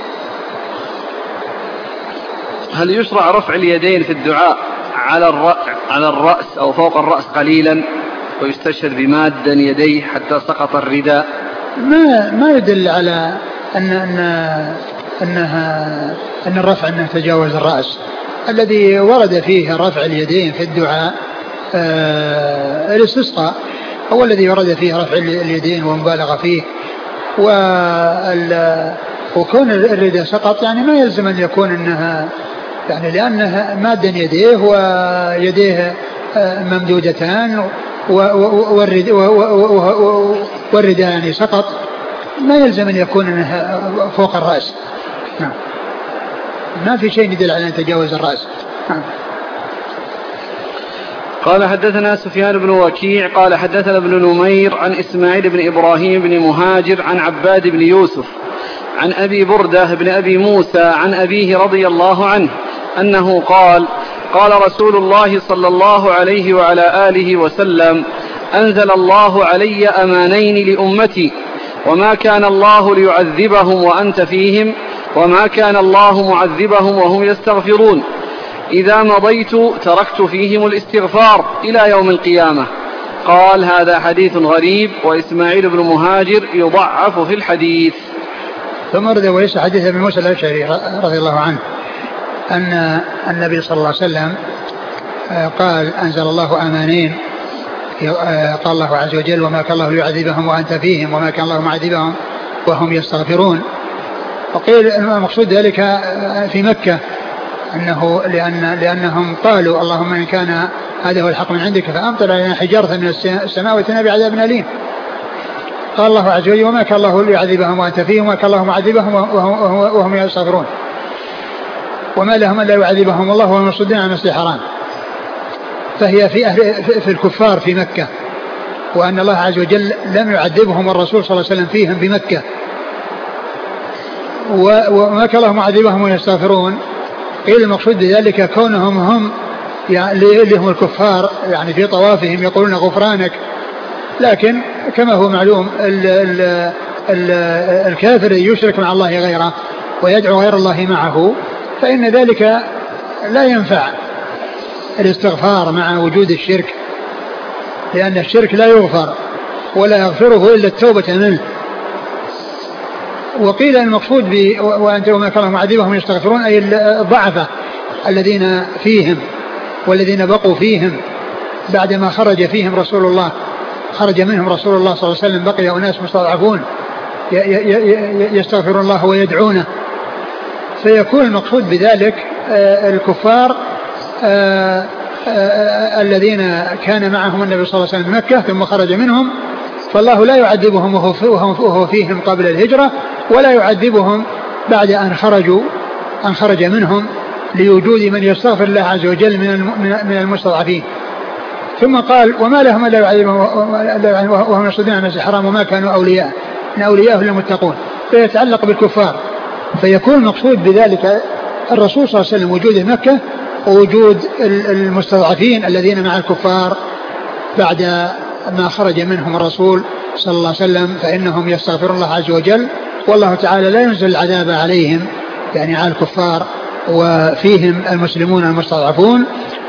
[SPEAKER 1] هل يشرع رفع اليدين في الدعاء على الرأس أو فوق الرأس قليلا ويستشهد بمادا يديه حتى سقط الرداء؟
[SPEAKER 2] ما يدل على أن الرفع أنه تجاوز الرأس. الذي ورد فيه رفع اليدين في الدعاء الاستسقاء هو الذي ورد فيه رفع اليدين ومبالغة فيه. وكون الرداء سقط يعني ما يلزم أن يكون أنها يعني لأنها مادا يديه ويديه ممدودتان والرداء يعني سقط، ما يلزم أن يكون فوق الرأس. نعم. ما في شيء يدل على أن يتجاوز الرأس. نعم.
[SPEAKER 1] قال حدثنا سفيان بن وكيع قال حدثنا ابن نمير عن إسماعيل بن إبراهيم بن مهاجر عن عباد بن يوسف عن أبي بردة بن أبي موسى عن أبيه رضي الله عنه أنه قال قال رسول الله صلى الله عليه وعلى آله وسلم أنزل الله علي أمانين لأمتي وما كان الله ليعذبهم وأنت فيهم وما كان الله معذبهم وهم يستغفرون إذا مضيت تركت فيهم الاستغفار إلى يوم القيامة. قال هذا حديث غريب وإسماعيل بن مهاجر يضعف في الحديث.
[SPEAKER 2] ثم رد وليس حديث ابن موسى الأشعري رضي الله عنه أن النبي صلى الله عليه وسلم قال أنزل الله أمانين، قال الله عز وجل وما كان الله ليعذبهم وأنت فيهم وما كان الله معذبهم وهم يستغفرون. وقيل المقصود ذلك في مكة أنه لأنهم قالوا اللهم إن كان هذا هو الحق من عندك فأمطر علينا حجارة من السماء واتنا بعذاب أليم. قال الله عز وجل وما كان الله ليعذبهم وأنت فيهم وما كان الله معذبهم وهم يستغفرون وما لهم ألا يعذبهم الله وهم يصدون عن المسجد الحرام. فهي في الكفار في مكة، وأن الله عز وجل لم يعذبهم الرسول صلى الله عليه وسلم فيهم بمكة. وما كان الله معذبهم ويستغفرون، قيل المقصود بذلك كونهم هم يعني اللي هم الكفار يعني في طوافهم يقولون غفرانك، لكن كما هو معلوم الكافر يشرك مع الله غيره ويدعو غير الله معه فإن ذلك لا ينفع الاستغفار مع وجود الشرك، لأن الشرك لا يغفر ولا يغفره إلا التوبة منه. وقيل المقصود وأنت وما كان الله معذبهم يستغفرون أي الضعفة الذين فيهم والذين بقوا فيهم بعدما خرج فيهم رسول الله، خرج منهم رسول الله صلى الله عليه وسلم، بقي أناس مستضعفون يستغفرون الله ويدعونه. فيكون المقصود بذلك الكفار الذين كان معهم النبي صلى الله عليه وسلم مكة ثم خرج منهم، فالله لا يعذبهم وهو فيهم قبل الهجرة، ولا يعذبهم بعد أن خرج منهم لوجود من يستغفر الله عز وجل من المستضعفين. ثم قال وما لهم الا يعذبهم وهم يصدون عن المسجد الحرام وما كانوا أولياء إن أولياءه للمتقون، فيتعلق بالكفار. فيكون المقصود بذلك الرسول صلى الله عليه وسلم وجوده مكة ووجود المستضعفين الذين مع الكفار بعد ما خرج منهم الرسول صلى الله عليه وسلم، فإنهم يستغفرون الله عز وجل، والله تعالى لا ينزل العذاب عليهم يعني على الكفار وفيهم المسلمون المستضعفون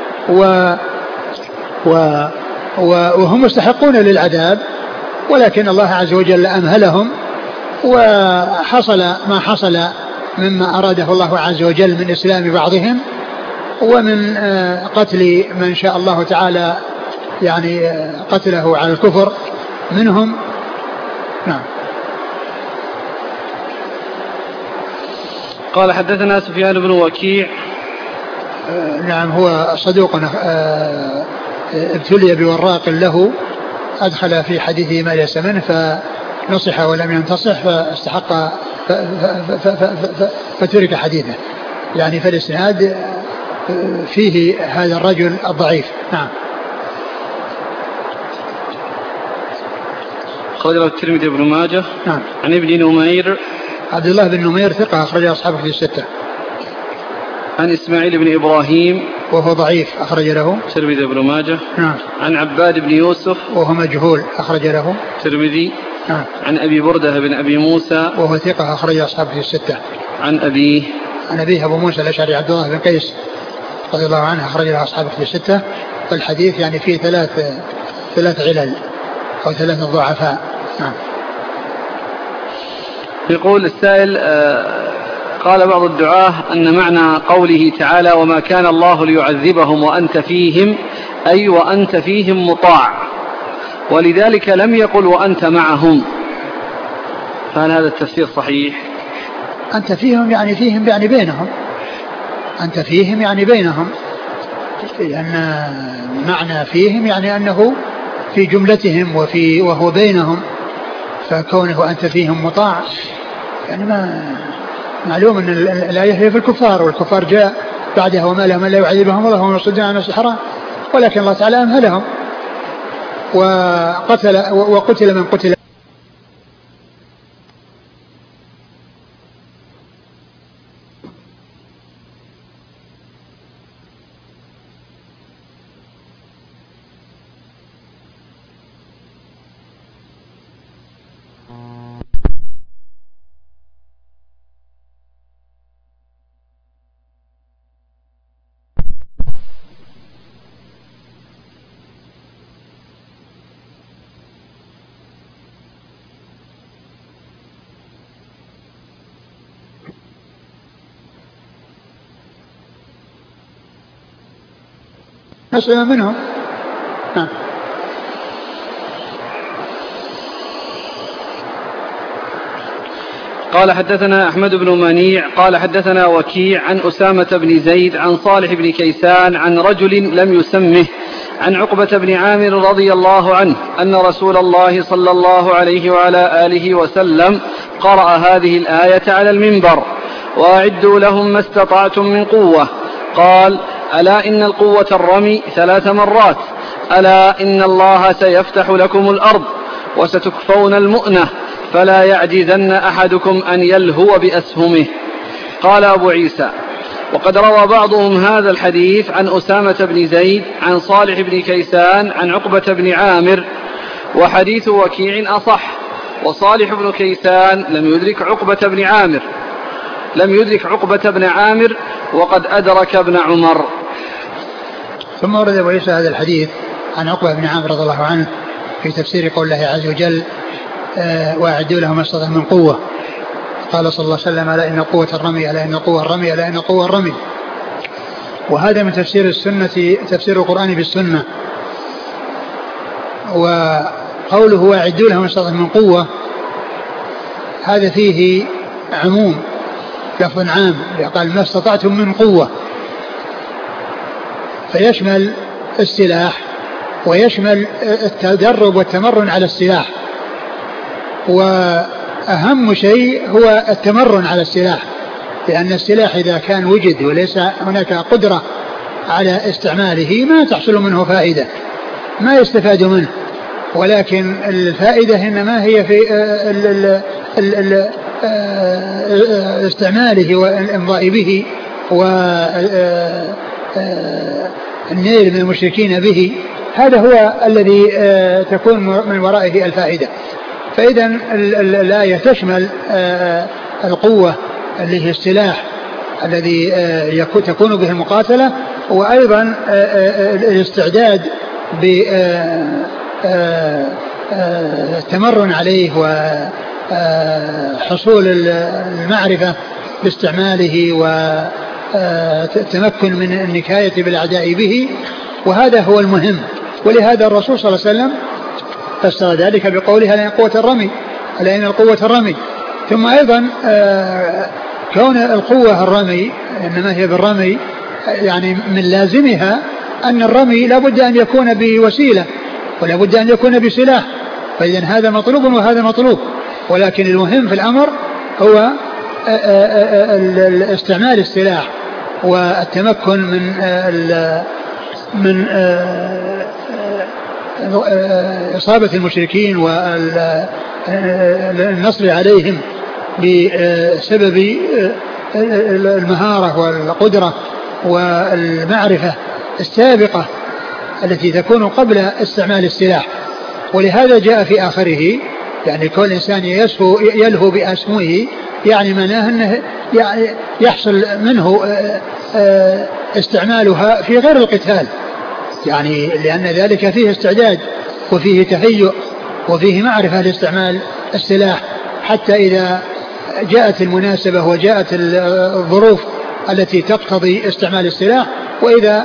[SPEAKER 2] وهم مستحقون للعذاب، ولكن الله عز وجل أمهلهم وحصل ما حصل مما أراده الله عز وجل من إسلام بعضهم ومن قتل من شاء الله تعالى يعني قتله على الكفر منهم. نعم.
[SPEAKER 1] قال حدثنا سفيان بن وكيع.
[SPEAKER 2] نعم هو صدوق ابتلي بوراق له أدخل في حديثه ما ليس منه فنصح ولم ينتصح فاستحق فترك حديثه، يعني فالإسناد فيه هذا الرجل الضعيف. نعم.
[SPEAKER 1] أخرجه الترمذي بن ماجه.
[SPEAKER 2] نعم.
[SPEAKER 1] عن ابن نمير
[SPEAKER 2] عبد الله بن نمير ثقة أخرج أصحابه في الستة.
[SPEAKER 1] عن إسماعيل بن إبراهيم
[SPEAKER 2] وهو ضعيف أخرج له
[SPEAKER 1] الترمذي بن ماجه.
[SPEAKER 2] نعم.
[SPEAKER 1] عن عباد بن يوسف
[SPEAKER 2] وهو مجهول أخرج له
[SPEAKER 1] الترمذي.
[SPEAKER 2] نعم.
[SPEAKER 1] عن أبي بردة بن أبي موسى
[SPEAKER 2] وهو ثقة أخرج أصحابه في الستة.
[SPEAKER 1] عن أبيه
[SPEAKER 2] أبو موسى الأشعري عبد الله بن قيس رضي الله عنه أخرج له أصحابه في الستة. والحديث يعني فيه ثلاث علل أو 3 ضعفاء. نعم.
[SPEAKER 1] يقول السائل قال بعض الدعاة أن معنى قوله تعالى وما كان الله ليعذبهم وأنت فيهم أي وأنت فيهم مطاع، ولذلك لم يقل وأنت معهم، فهل هذا التفسير صحيح؟
[SPEAKER 2] أنت فيهم يعني فيهم يعني بينهم، أنت فيهم يعني بينهم، لأن معنى فيهم يعني أنه في جملتهم وهو بينهم، فكونه أنت فيهم مطاع يعني ما معلوم أن الآية هي في الكفار، والكفار جاء بعدها وما لهم إلا يعذبهم الله وهم يصدون عن الحرام، ولكن الله تعالى أمهلهم وقتل من قتل. نسلم منهم.
[SPEAKER 1] قال حدثنا أحمد بن منيع قال حدثنا وكيع عن أسامة بن زيد عن صالح بن كيسان عن رجل لم يسمه عن عقبة بن عامر رضي الله عنه أن رسول الله صلى الله عليه وعلى آله وسلم قرأ هذه الآية على المنبر: وأعدوا لهم ما استطعتم من قوة. قال: ألا إن القوة الرمي 3 مرات، ألا إن الله سيفتح لكم الأرض وستكفون المؤنة فلا يعجزن أحدكم أن يلهو بأسهمه. قال أبو عيسى: وقد روى بعضهم هذا الحديث عن أسامة بن زيد عن صالح بن كيسان عن عقبة بن عامر، وحديث وكيع أصح، وصالح بن كيسان لم يدرك عقبة بن عامر وقد أدرك ابن عمر.
[SPEAKER 2] ثم ورد أبو عيسى هذا الحديث عن عقبة بن عامر رضي الله عنه في تفسير قول الله عز وجل: وأعدوا لهم ما استطعتم من قوة. قال صلى الله عليه وسلم: ألا إن قوة الرمي، ألا إن قوة الرمي، ألا إن قوة الرمي. وهذا من تفسير السنة، تفسير القرآن بالسنة. وقوله وأعدوا لهم ما استطعتم من قوة هذا فيه عموم، لفظ عام، قال ما استطعتم من قوة، فيشمل السلاح ويشمل التدرب والتمرن على السلاح، وأهم شيء هو التمرن على السلاح، لأن السلاح إذا كان وجد وليس هناك قدرة على استعماله ما تحصل منه فائدة، ما يستفاد منه، ولكن الفائدة إنما هي في استعماله والإمضاء به والنيل من المشركين به. هذا هو الذي تكون من ورائه الفائدة. فإذا الآية تشمل القوة اللي هي السلاح الذي تكون به المقاتلة، وأيضا الاستعداد بالتمرن عليه وحصول المعرفة باستعماله والتمكن من النكاية بالأعداء به، وهذا هو المهم. ولهذا الرسول صلى الله عليه وسلم فسر ذلك بقوله: ألا إن قوة الرمي، ألا إن القوة الرمي. ثم أيضا كون القوة الرمي إنما هي بالرمي، يعني من لازمها أن الرمي لابد أن يكون بوسيلة ولابد أن يكون بسلاح، فإذا هذا مطلوب وهذا مطلوب، ولكن المهم في الأمر هو استعمال السلاح والتمكن من إصابة المشركين والنصر عليهم بسبب المهارة والقدرة والمعرفة السابقة التي تكون قبل استعمال السلاح. ولهذا جاء في آخره يعني كل إنسان يلهو بأسهمه، يعني معناه أنه يحصل منه استعمالها في غير القتال، يعني لأن ذلك فيه استعداد وفيه تهيؤ وفيه معرفة لاستعمال السلاح، حتى إذا جاءت المناسبة وجاءت الظروف التي تقتضي استعمال السلاح، وإذا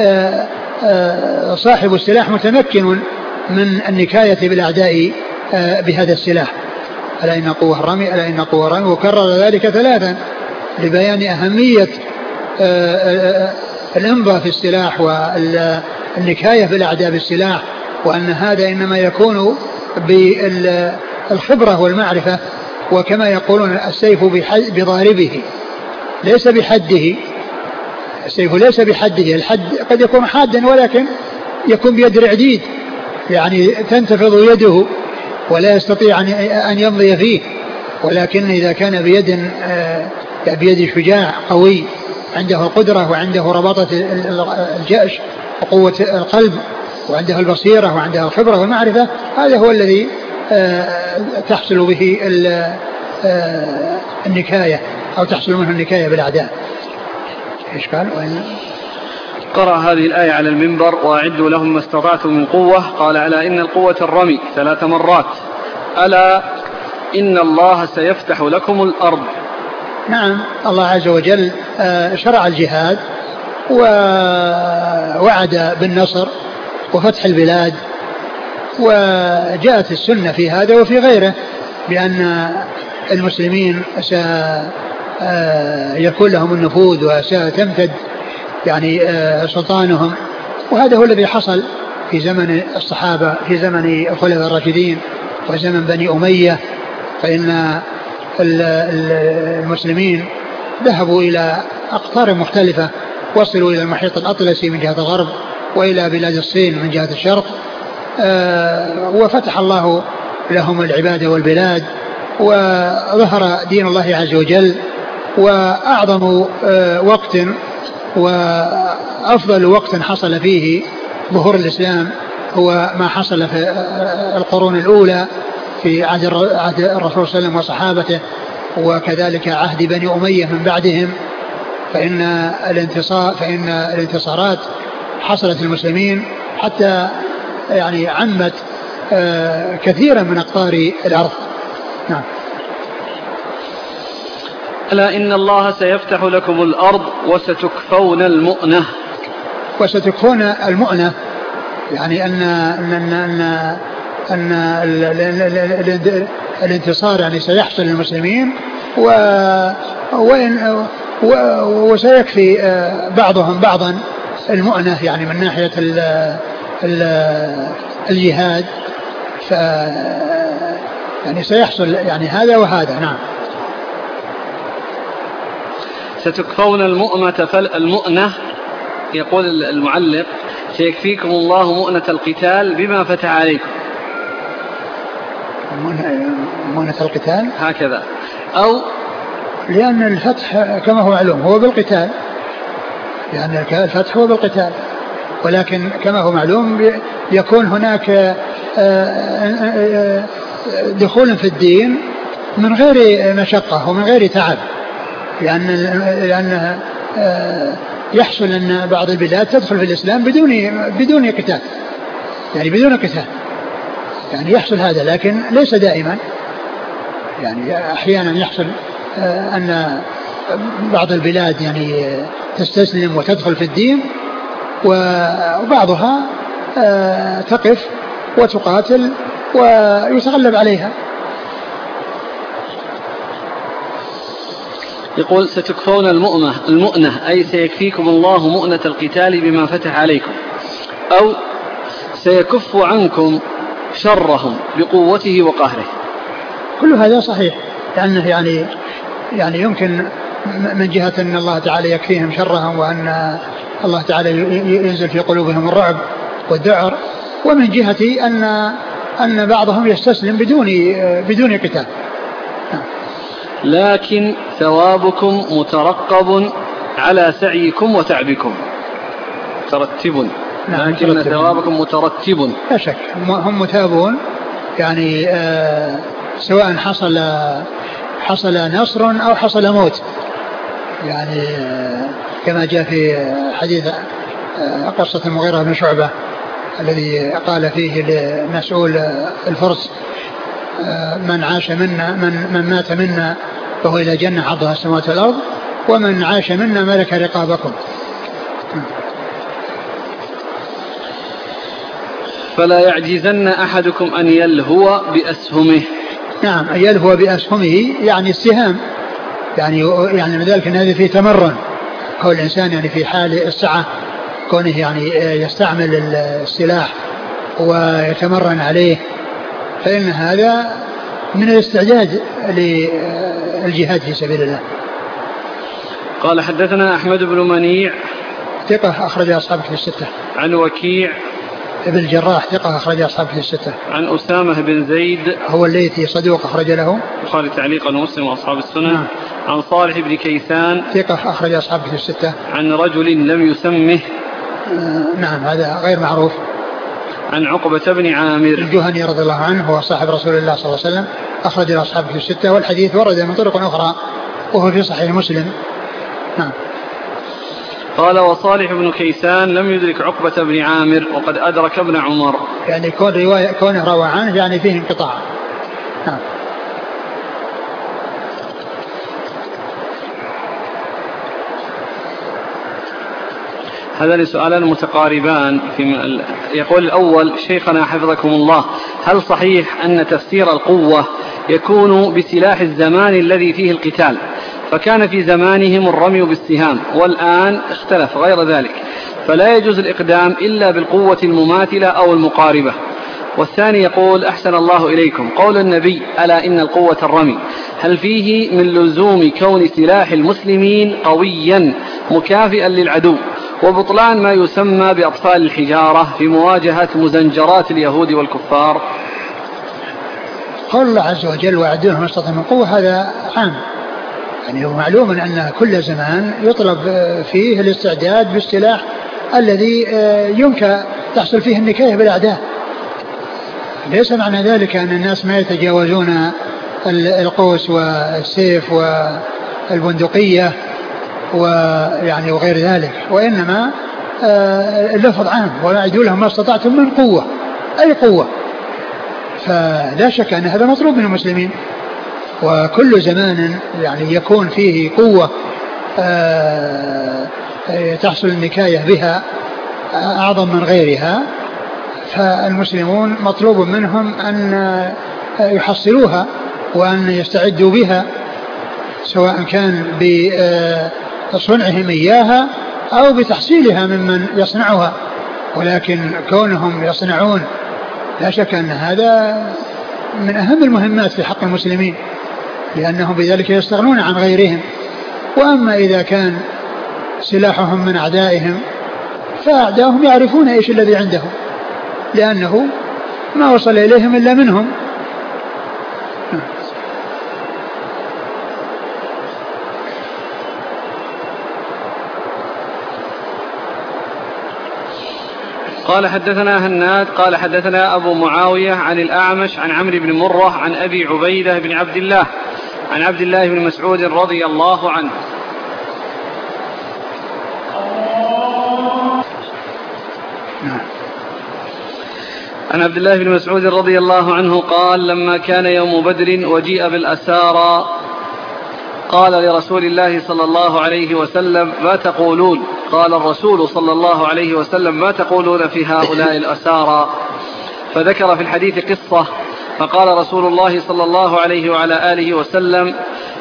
[SPEAKER 2] صاحب السلاح متمكن من النكاية بالأعداء بهذا السلاح. ألا إن قوة الرمي، ألا إن قوة الرمي، وكرر ذلك 3 لبيان أهمية الإمضاء في السلاح والنكاية بالأعداء بالسلاح، وأن هذا إنما يكون بالخبرة والمعرفة، وكما يقولون السيف بضاربه ليس بحده. السيف ليس بحده، الحد قد يكون حادا ولكن يكون بيد العديد، يعني تنتفض يده ولا يستطيع أن يمضي فيه. ولكن إذا كان بيد شجاع قوي عنده القدرة وعنده رباطة الجأش وقوة القلب وعنده البصيرة وعنده الخبرة والمعرفة، هذا هو الذي تحصل به النكاية أو تحصل منه النكاية بالأعداء. إيش قال؟
[SPEAKER 1] قرأ هذه الآية على المنبر: وأعدوا لهم ما استطعتم من قوة. قال: ألا إن القوة الرمي 3 مرات. ألا إن الله سيفتح لكم الأرض.
[SPEAKER 2] نعم، الله عز وجل شرع الجهاد ووعد بالنصر وفتح البلاد، وجاءت السنة في هذا وفي غيره بأن المسلمين سيكون لهم النفوذ وستمتد يعني سلطانهم. وهذا هو الذي حصل في زمن الصحابة، في زمن الخلفاء الراشدين وزمن بني أمية. فإن المسلمين ذهبوا إلى أقطار مختلفة، وصلوا إلى المحيط الأطلسي من جهة الغرب وإلى بلاد الصين من جهة الشرق، وفتح الله لهم العباد والبلاد، وظهر دين الله عز وجل. وأعظم وقت وأفضل وقت حصل فيه ظهور الإسلام هو ما حصل في القرون الأولى في عهد الرسول صلى الله عليه وسلم وصحابته، وكذلك عهد بني أمية من بعدهم. فإن الانتصارات حصلت للمسلمين حتى يعني عمت كثيرا من أقطار الأرض. نعم.
[SPEAKER 1] ألا إن الله سيفتح لكم الأرض وستكفون المؤنة.
[SPEAKER 2] وستكفون المؤنة يعني أن الانتصار يعني سيحصل للمسلمين، وسيكفي بعضهم بعضا المؤنة يعني من ناحية الجهاد. يعني سيحصل يعني هذا وهذا. نعم.
[SPEAKER 1] ستكفون المؤنة يقول المعلق: سيكفيكم الله مؤنة القتال بما فتح عليكم.
[SPEAKER 2] مؤنة القتال
[SPEAKER 1] هكذا، أو
[SPEAKER 2] لأن الفتح كما هو معلوم هو بالقتال، لأن الفتح هو بالقتال، ولكن كما هو معلوم يكون هناك دخول في الدين من غير مشقة ومن غير تعب، لأن يحصل أن بعض البلاد تدخل في الإسلام بدون قتال، يعني بدون قتال، يعني يحصل هذا، لكن ليس دائما. يعني أحيانا يحصل أن بعض البلاد يعني تستسلم وتدخل في الدين، وبعضها تقف وتقاتل ويتغلب عليها.
[SPEAKER 1] يقول: ستكفون المؤنة أي سيكفيكم الله مؤنة القتال بما فتح عليكم، أو سيكف عنكم شرهم بقوته وقهره.
[SPEAKER 2] كل هذا صحيح، لأنه يعني يمكن من جهة أن الله تعالى يكفيهم شرهم، وأن الله تعالى ينزل في قلوبهم الرعب والذعر، ومن جهة أن بعضهم يستسلم بدون قتال.
[SPEAKER 1] لكن ثوابكم مترقب على سعيكم وتعبكم. ترتب.
[SPEAKER 2] نعم،
[SPEAKER 1] لكن ثوابكم مترتب.
[SPEAKER 2] لا شك هم متابون، يعني سواء حصل نصر أو حصل موت، يعني كما جاء في حديث قصة المغيرة بن شعبة الذي قال فيه لمسؤول الفرس: من عاش منا من مات منا فهو إلى جنة عرضها السماوات والأرض، ومن عاش منا ملك رقابكم.
[SPEAKER 1] فلا يعجزن أحدكم أن يلهو بأسهمه.
[SPEAKER 2] نعم، أن يلهو بأسهمه يعني السهام، يعني من ذلك أن هذا فيه تمرن، هو الإنسان يعني في حال السعة كونه يعني يستعمل السلاح ويتمرن عليه، فإن هذا من الاستعداد للجهاد في سبيل الله.
[SPEAKER 1] قال حدثنا أحمد بن منيع
[SPEAKER 2] ثقة أخرج أصحابه في الستة.
[SPEAKER 1] عن وكيع
[SPEAKER 2] ابن الجراح ثقة أخرج أصحابه في الستة.
[SPEAKER 1] عن أسامة بن زيد
[SPEAKER 2] هو الليثي صدوق أخرج له
[SPEAKER 1] البخاري تعليقا ومسلم وأصحاب السنن. عن صالح بن كيسان
[SPEAKER 2] ثقة أخرج أصحابه في الستة.
[SPEAKER 1] عن رجل لم يسمه
[SPEAKER 2] نعم هذا غير معروف.
[SPEAKER 1] عن عقبة بن عامر
[SPEAKER 2] الجهني رضي الله عنه هو صاحب رسول الله صلى الله عليه وسلم أخرج أصحابه في الستة، والحديث ورد من طرق أخرى وهو في صحيح مسلم. نعم.
[SPEAKER 1] قال وصالح بن كيسان لم يدرك عقبة بن عامر وقد أدرك ابن عمر،
[SPEAKER 2] يعني كونه روى عنه يعني فيه انقطاع. نعم.
[SPEAKER 1] هذان سؤالان متقاربان. يقول الأول: شيخنا حفظكم الله، هل صحيح أن تفسير القوة يكون بسلاح الزمان الذي فيه القتال، فكان في زمانهم الرمي بالسهام والآن اختلف غير ذلك، فلا يجوز الإقدام إلا بالقوة المماثلة أو المقاربة؟ والثاني يقول: أحسن الله إليكم، قول النبي ألا إن القوة الرمي، هل فيه من لزوم كون سلاح المسلمين قويا مكافئا للعدو، وبطلان ما يسمى بأطفال الحجارة في مواجهة مزنجرات اليهود والكفار؟
[SPEAKER 2] قال الله عز وجل: وأعدوهم ما استطعتم من قوة، هذا عام، يعني هو معلوم أن كل زمان يطلب فيه الاستعداد بالسلاح الذي يمكن تحصل فيه النكاية بالأعداء. ليس معنى ذلك أن الناس ما يتجاوزون القوس والسيف والبندقية ويعني وغير ذلك، وإنما اللفظ عام: وأعدوا لهم ما استطعتم من قوة، أي قوة. فلا شك أن هذا مطلوب من المسلمين، وكل زمان يعني يكون فيه قوة تحصل النكاية بها أعظم من غيرها، فالمسلمون مطلوب منهم أن يحصلوها وأن يستعدوا بها، سواء كان بصنعهم إياها أو بتحصيلها ممن يصنعها. ولكن كونهم يصنعون لا شك أن هذا من أهم المهمات في حق المسلمين، لأنهم بذلك يستغنون عن غيرهم. وأما إذا كان سلاحهم من أعدائهم فأعدائهم يعرفون إيش الذي عندهم، لأنه ما وصل إليهم إلا منهم.
[SPEAKER 1] قال حدثنا هناد قال حدثنا أبو معاوية عن الأعمش عن عمرو بن مرة عن أبي عبيدة بن عبد الله عن عبد الله بن مسعود رضي الله عنه. عن عبد الله بن مسعود رضي الله عنه قال: لما كان يوم بدر وجيء بالأسارى قال لرسول الله صلى الله عليه وسلم: ما تقولون؟ قال الرسول صلى الله عليه وسلم: ما تقولون في هؤلاء الأسارى؟ فذكر في الحديث قصة، فقال رسول الله صلى الله عليه وعلى آله وسلم: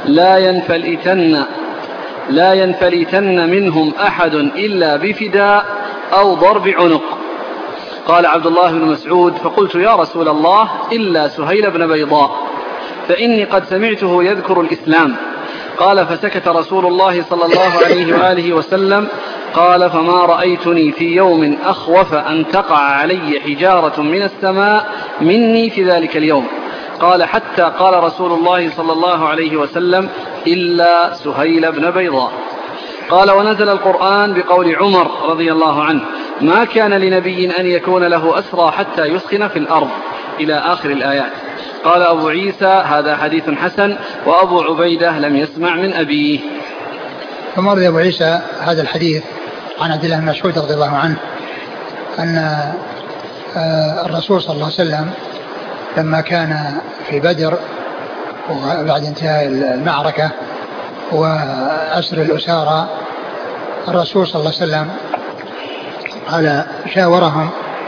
[SPEAKER 1] لا ينفلتن منهم أحد إلا بفداء أو ضرب عنق. قال عبد الله بن مسعود: فقلت يا رسول الله إلا سهيل بن بيضاء، فإني قد سمعته يذكر الإسلام. قال: فسكت رسول الله صلى الله عليه وآله وسلم. قال: فما رأيتني في يوم أخوف أن تقع علي حجارة من السماء مني في ذلك اليوم. قال: حتى قال رسول الله صلى الله عليه وسلم: إلا سهيل بن بيضاء. قال: ونزل القرآن بقول عمر رضي الله عنه: ما كان لنبي أن يكون له أسرى حتى يسخن في الأرض، إلى آخر الآيات. قال أبو عيسى: هذا حديث حسن، وأبو عبيدة لم يسمع من أبيه.
[SPEAKER 2] ثم روى أبو عيسى هذا الحديث عن عبد الله بن مسعود رضي الله عنه أن الرسول صلى الله عليه وسلم لما كان في بدر وبعد انتهاء المعركة وأسر الأسارى، الرسول صلى الله عليه وسلم قال شاورهم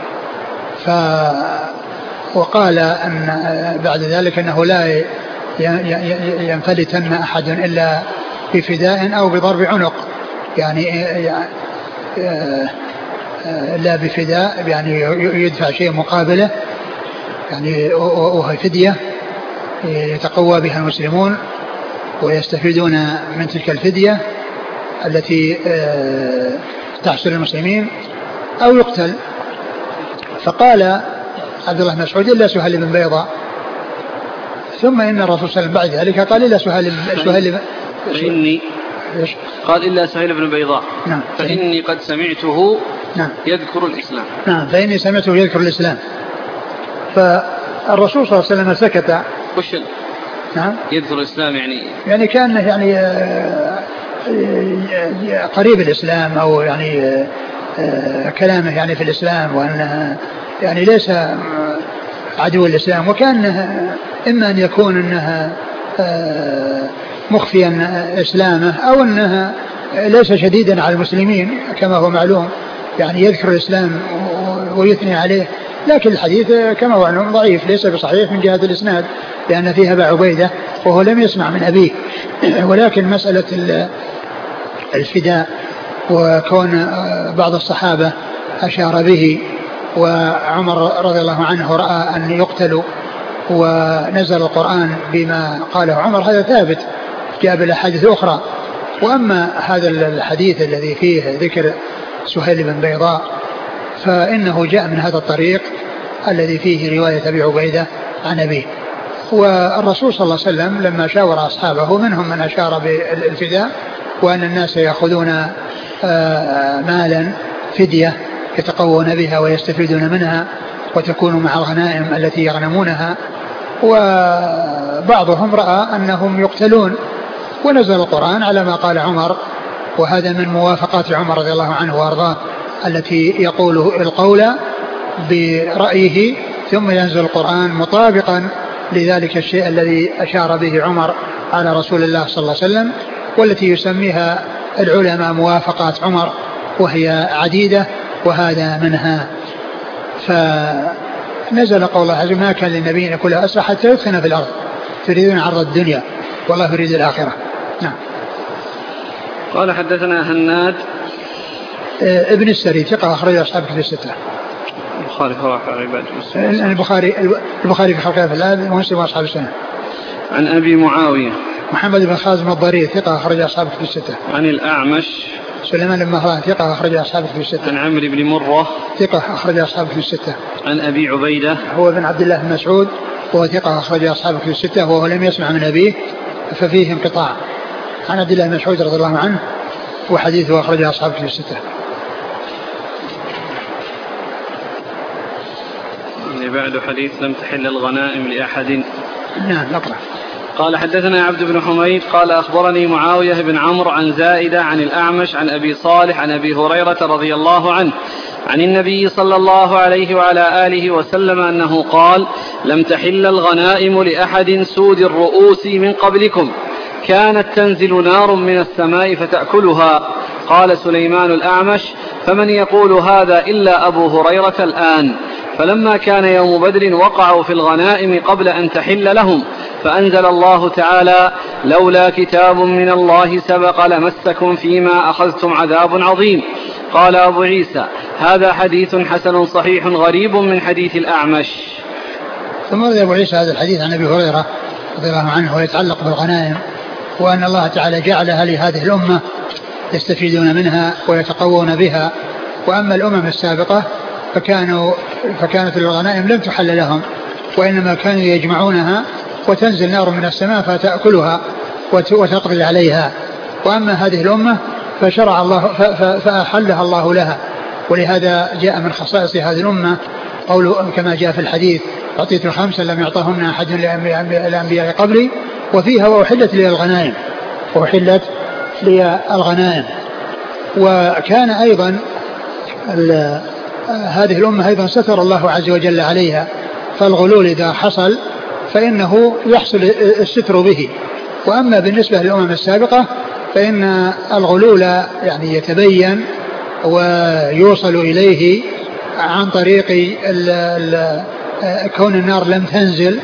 [SPEAKER 2] وقال أن بعد ذلك أنه لا ينفلتن أحد إلا بفداء أو بضرب عنق، يعني لا بفداء يعني يدفع شيء مقابله يعني وهي فدية يتقوى بها المسلمون ويستفيدون من تلك الفدية التي تحصل للمسلمين أو يقتل. فقال عبد الله بن مسعود إلا سهيل بن بيضاء. ثم إن الرسول صلى الله عليه وسلم بعد ذلك قال إلا سهيل
[SPEAKER 1] فإني قال إلا سهيل بن بيضاء.
[SPEAKER 2] نعم.
[SPEAKER 1] فإني قد سمعته
[SPEAKER 2] نعم.
[SPEAKER 1] يذكر الإسلام.
[SPEAKER 2] نعم فإني سمعته يذكر الإسلام. فالرسول صلى الله عليه وسلم سكت.
[SPEAKER 1] وش
[SPEAKER 2] نعم
[SPEAKER 1] يذكر الإسلام
[SPEAKER 2] يعني كان يعني قريب الإسلام أو يعني كلامه يعني في الإسلام وأنه يعني ليس عدو الإسلام. وكان إما أن يكون أنها مخفيا إسلامه أو أنها ليس شديدا على المسلمين كما هو معلوم يعني يذكر الإسلام ويثني عليه. لكن الحديث كما هو معلوم ضعيف ليس بصحيح من جهة الإسناد لأن فيها أبا عبيدة وهو لم يسمع من أبيه. ولكن مسألة الفداء وكون بعض الصحابة أشار به وعمر رضي الله عنه رأى أن يقتلوا ونزل القرآن بما قاله عمر هذا ثابت جاء بالأحاديث الأخرى. وأما هذا الحديث الذي فيه ذكر سهيل بن بيضاء فإنه جاء من هذا الطريق الذي فيه رواية أبي عبيدة عن أبيه. والرسول صلى الله عليه وسلم لما شاور أصحابه منهم من أشار بالفداء وأن الناس يأخذون مالا فدية يتقوون بها ويستفيدون منها وتكون مع الغنائم التي يغنمونها. وبعضهم رأى أنهم يقتلون ونزل القرآن على ما قال عمر. وهذا من موافقات عمر رضي الله عنه وأرضاه التي يقول القول برأيه ثم ينزل القرآن مطابقا لذلك الشيء الذي أشار به عمر على رسول الله صلى الله عليه وسلم والتي يسميها العلماء موافقات عمر وهي عديدة وهذا منها. فنزل قول الله عز وجل ما كان للنبي أن يكون له أسرى حتى يدخن في الأرض تريدون عرض الدنيا والله يريد الآخرة. نعم.
[SPEAKER 1] قال حدثنا هناد
[SPEAKER 2] ابن السري ثقة أخرج أصحاب كتب الستة.
[SPEAKER 1] البخاري في عباد المسلمين.
[SPEAKER 2] البخاري في خلق الأفعال ومسلم وأصحاب السنة.
[SPEAKER 1] عن أبي معاوية
[SPEAKER 2] محمد بن خازم الضرير ثقة أخرج أصحاب كتب الستة.
[SPEAKER 1] عن الأعمش
[SPEAKER 2] سليمان بن مهران ثقة أخرج أصحاب كتب الستة.
[SPEAKER 1] عن عمرو بن مرة
[SPEAKER 2] ثقة أخرج أصحاب كتب الستة.
[SPEAKER 1] عن أبي عبيدة
[SPEAKER 2] هو بن عبد الله بن مسعود وهو ثقة أخرج أصحاب كتب الستة وهو لم يسمع من أبيه ففيه انقطاع. عن عبد الله بن مسعود رضي الله عنه وحديثه أخرجه أصحاب كتب الستة.
[SPEAKER 1] بعد حديث لم تحل الغنائم لأحد.
[SPEAKER 2] نعم نقرأ.
[SPEAKER 1] قال حدثنا عبد بن حميد قال أخبرني معاوية بن عمرو عن زائدة عن الأعمش عن أبي صالح عن أبي هريرة رضي الله عنه عن النبي صلى الله عليه وعلى آله وسلم أنه قال لم تحل الغنائم لأحد سود الرؤوس من قبلكم كانت تنزل نار من السماء فتأكلها. قال سليمان الأعمش فمن يقول هذا إلا أبو هريرة الآن. فلما كان يوم بدر وقعوا في الغنائم قبل أن تحل لهم فأنزل الله تعالى لولا كتاب من الله سبق لمسكم فيما أخذتم عذاب عظيم. قال أبو عيسى هذا حديث حسن صحيح غريب من حديث الأعمش.
[SPEAKER 2] ثم ورد أبو عيسى هذا الحديث عن أبي هريرة رضي الله عنه ويتعلق بالغنائم وأن الله تعالى جعلها لهذه الأمة يستفيدون منها ويتقوون بها. وأما الأمم السابقة فكانت الغنائم لم تحل لهم وإنما كانوا يجمعونها وتنزل نار من السماء فتأكلها وتقضي عليها. وأما هذه الأمة فشرع الله فأحلها الله لها. ولهذا جاء من خصائص هذه الأمة قوله كما جاء في الحديث أعطيت الخمسة لم يعطهن أحد الأنبياء قبلي وفيها وأحلت لي الغنائم. وكان أيضا هذه الأمة أيضا ستر الله عز وجل عليها فالغلول إذا حصل فإنه يحصل الستر به. وأما بالنسبة للأمم السابقة فإن الغلول يعني يتبين ويوصل إليه عن طريق كون النار لم تنزل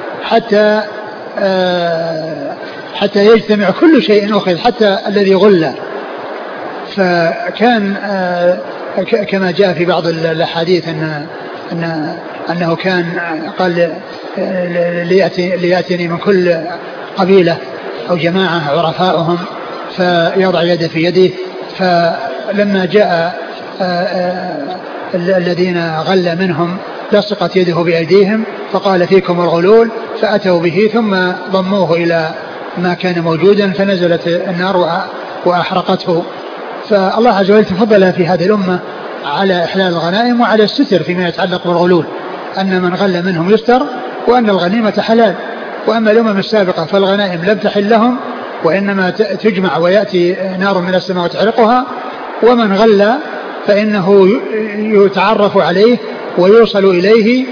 [SPEAKER 2] حتى يجتمع كل شيء أخذ حتى الذي غل. فكان كما جاء في بعض الأحاديث أنه كان قال ليأتيني من كل قبيلة أو جماعة عرفاؤهم فيضع يده في يده. فلما جاء الذين غل منهم لصقت يده بأيديهم فقال فيكم الغلول، فأتوا به ثم ضموه إلى ما كان موجودا فنزلت النار وأحرقته. فالله عز وجل تفضل في هذه الأمة على إحلال الغنائم وعلى الستر فيما يتعلق بالغلول، أن من غل منهم يستر وأن الغنيمة حلال. وأما الأمم السابقة فالغنائم لم تحل لهم وإنما تجمع ويأتي نار من السماء وتحرقها، ومن غل فإنه يتعرف عليه ويوصل إليه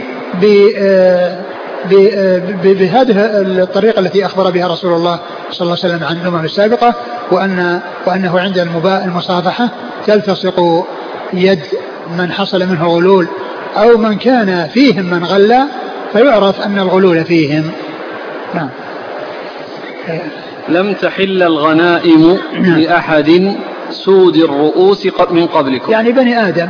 [SPEAKER 2] بهذه الطريقة التي أخبر بها رسول الله صلى الله عليه وسلم عن الأمم السابقة، وأنه عند المصافحة تلتصق يد من حصل منه غلول أو من كان فيهم من غل فيعرف أن الغلول فيهم. نعم.
[SPEAKER 1] لم تحل الغنائم لأحد سود الرؤوس من قبلكم،
[SPEAKER 2] يعني بني آدم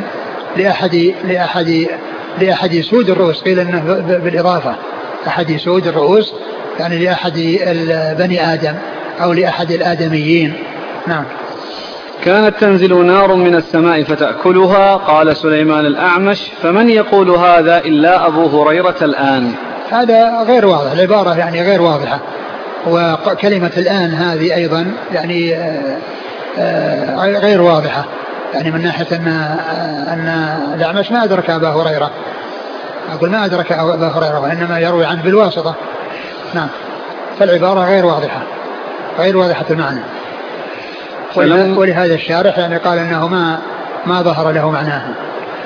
[SPEAKER 2] لأحد سود الرؤوس، قيل أنه بالإضافة أحد سود الرؤوس يعني لأحد بني آدم أو لأحد الآدميين. نعم.
[SPEAKER 1] كانت تنزل نار من السماء فتأكلها. قال سليمان الأعمش: فمن يقول هذا إلا أبو هريرة الآن؟
[SPEAKER 2] هذا غير واضح، العبارة يعني غير واضحة، وكلمة الآن هذه أيضا يعني غير واضحة، يعني من ناحية أن الأعمش ما أدرك أبا هريرة، أقول ما أدرك أبا هريرة وإنما يروي عنه بالواسطة. نعم. فالعبارة غير واضحة المعنى، ولهذا الشارح يعني قال أنه ما ظهر له معناها.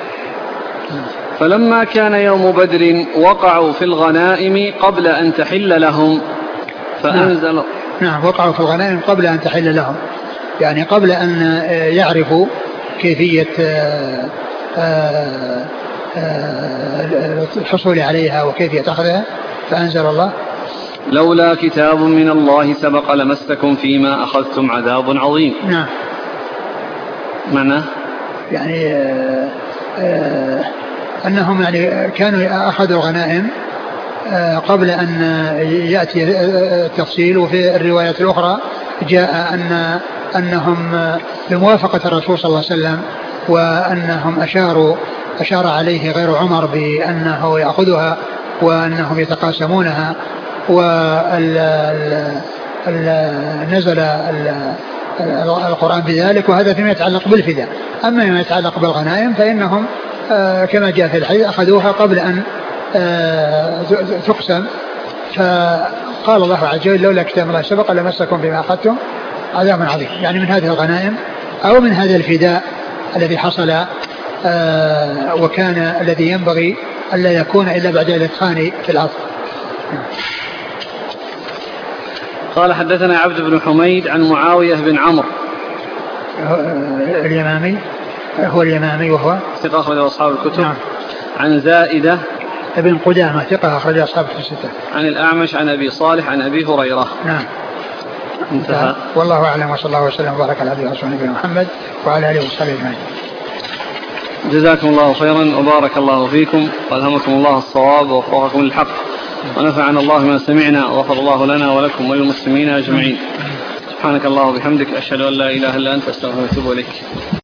[SPEAKER 1] فلما كان يوم بدر وقعوا في الغنائم قبل أن تحل لهم فأنزل.
[SPEAKER 2] نعم، وقعوا في الغنائم قبل أن تحل لهم، يعني قبل أن يعرفوا كيفية الحصول عليها وكيفية أخذها، فأنزل الله:
[SPEAKER 1] لولا كتاب من الله سبق لمسكم فيما أخذتم عذاب عظيم.
[SPEAKER 2] نعم.
[SPEAKER 1] معنى
[SPEAKER 2] يعني أنهم يعني كانوا أخذوا الغنائم قبل أن يأتي التفصيل. وفي الروايات الأخرى جاء أنهم بموافقة الرسول صلى الله عليه وسلم، وأنهم أشار عليه غير عمر بأنه يأخذها وأنهم يتقاسمونها، ونزل القرآن بذلك. وهذا فيما يتعلق بالفداء. أما ما يتعلق بالغنائم فإنهم كما جاء في الحديث أخذوها قبل أن تقسم. فقال الله عز وجل: لولا كتاب الله سبق لمسكم بما أخذتم عذاب عظيم، يعني من هذه الغنائم أو من هذا الفداء الذي حصل، وكان الذي ينبغي ألا يكون إلا بعد الإدخال في الأرض.
[SPEAKER 1] قال: حدثنا عبد بن حميد عن معاوية بن عمرو
[SPEAKER 2] اليمامي وهو
[SPEAKER 1] ثقة أخرج أصحاب الكتب.
[SPEAKER 2] نعم.
[SPEAKER 1] عن زائدة
[SPEAKER 2] ابن قدامة ثقة أخرج أصحاب الستة.
[SPEAKER 1] عن الأعمش عن أبي صالح عن أبي هريرة.
[SPEAKER 2] نعم.
[SPEAKER 1] انتهى.
[SPEAKER 2] والله أعلم، وصلى الله وسلم وبارك على عبده ورسوله نبينا محمد وعلى آله وصحبه أجمعين.
[SPEAKER 1] جزاكم الله خيرا وبارك الله فيكم وألهمكم الله الصواب ووفقكم للحق ونفعنا الله ما سمعنا وغفر الله لنا ولكم وللمسلمين أجمعين. سبحانك الله وبحمدك، أشهد أن لا إله إلا أنت، أستغفرك وأتوب إليك.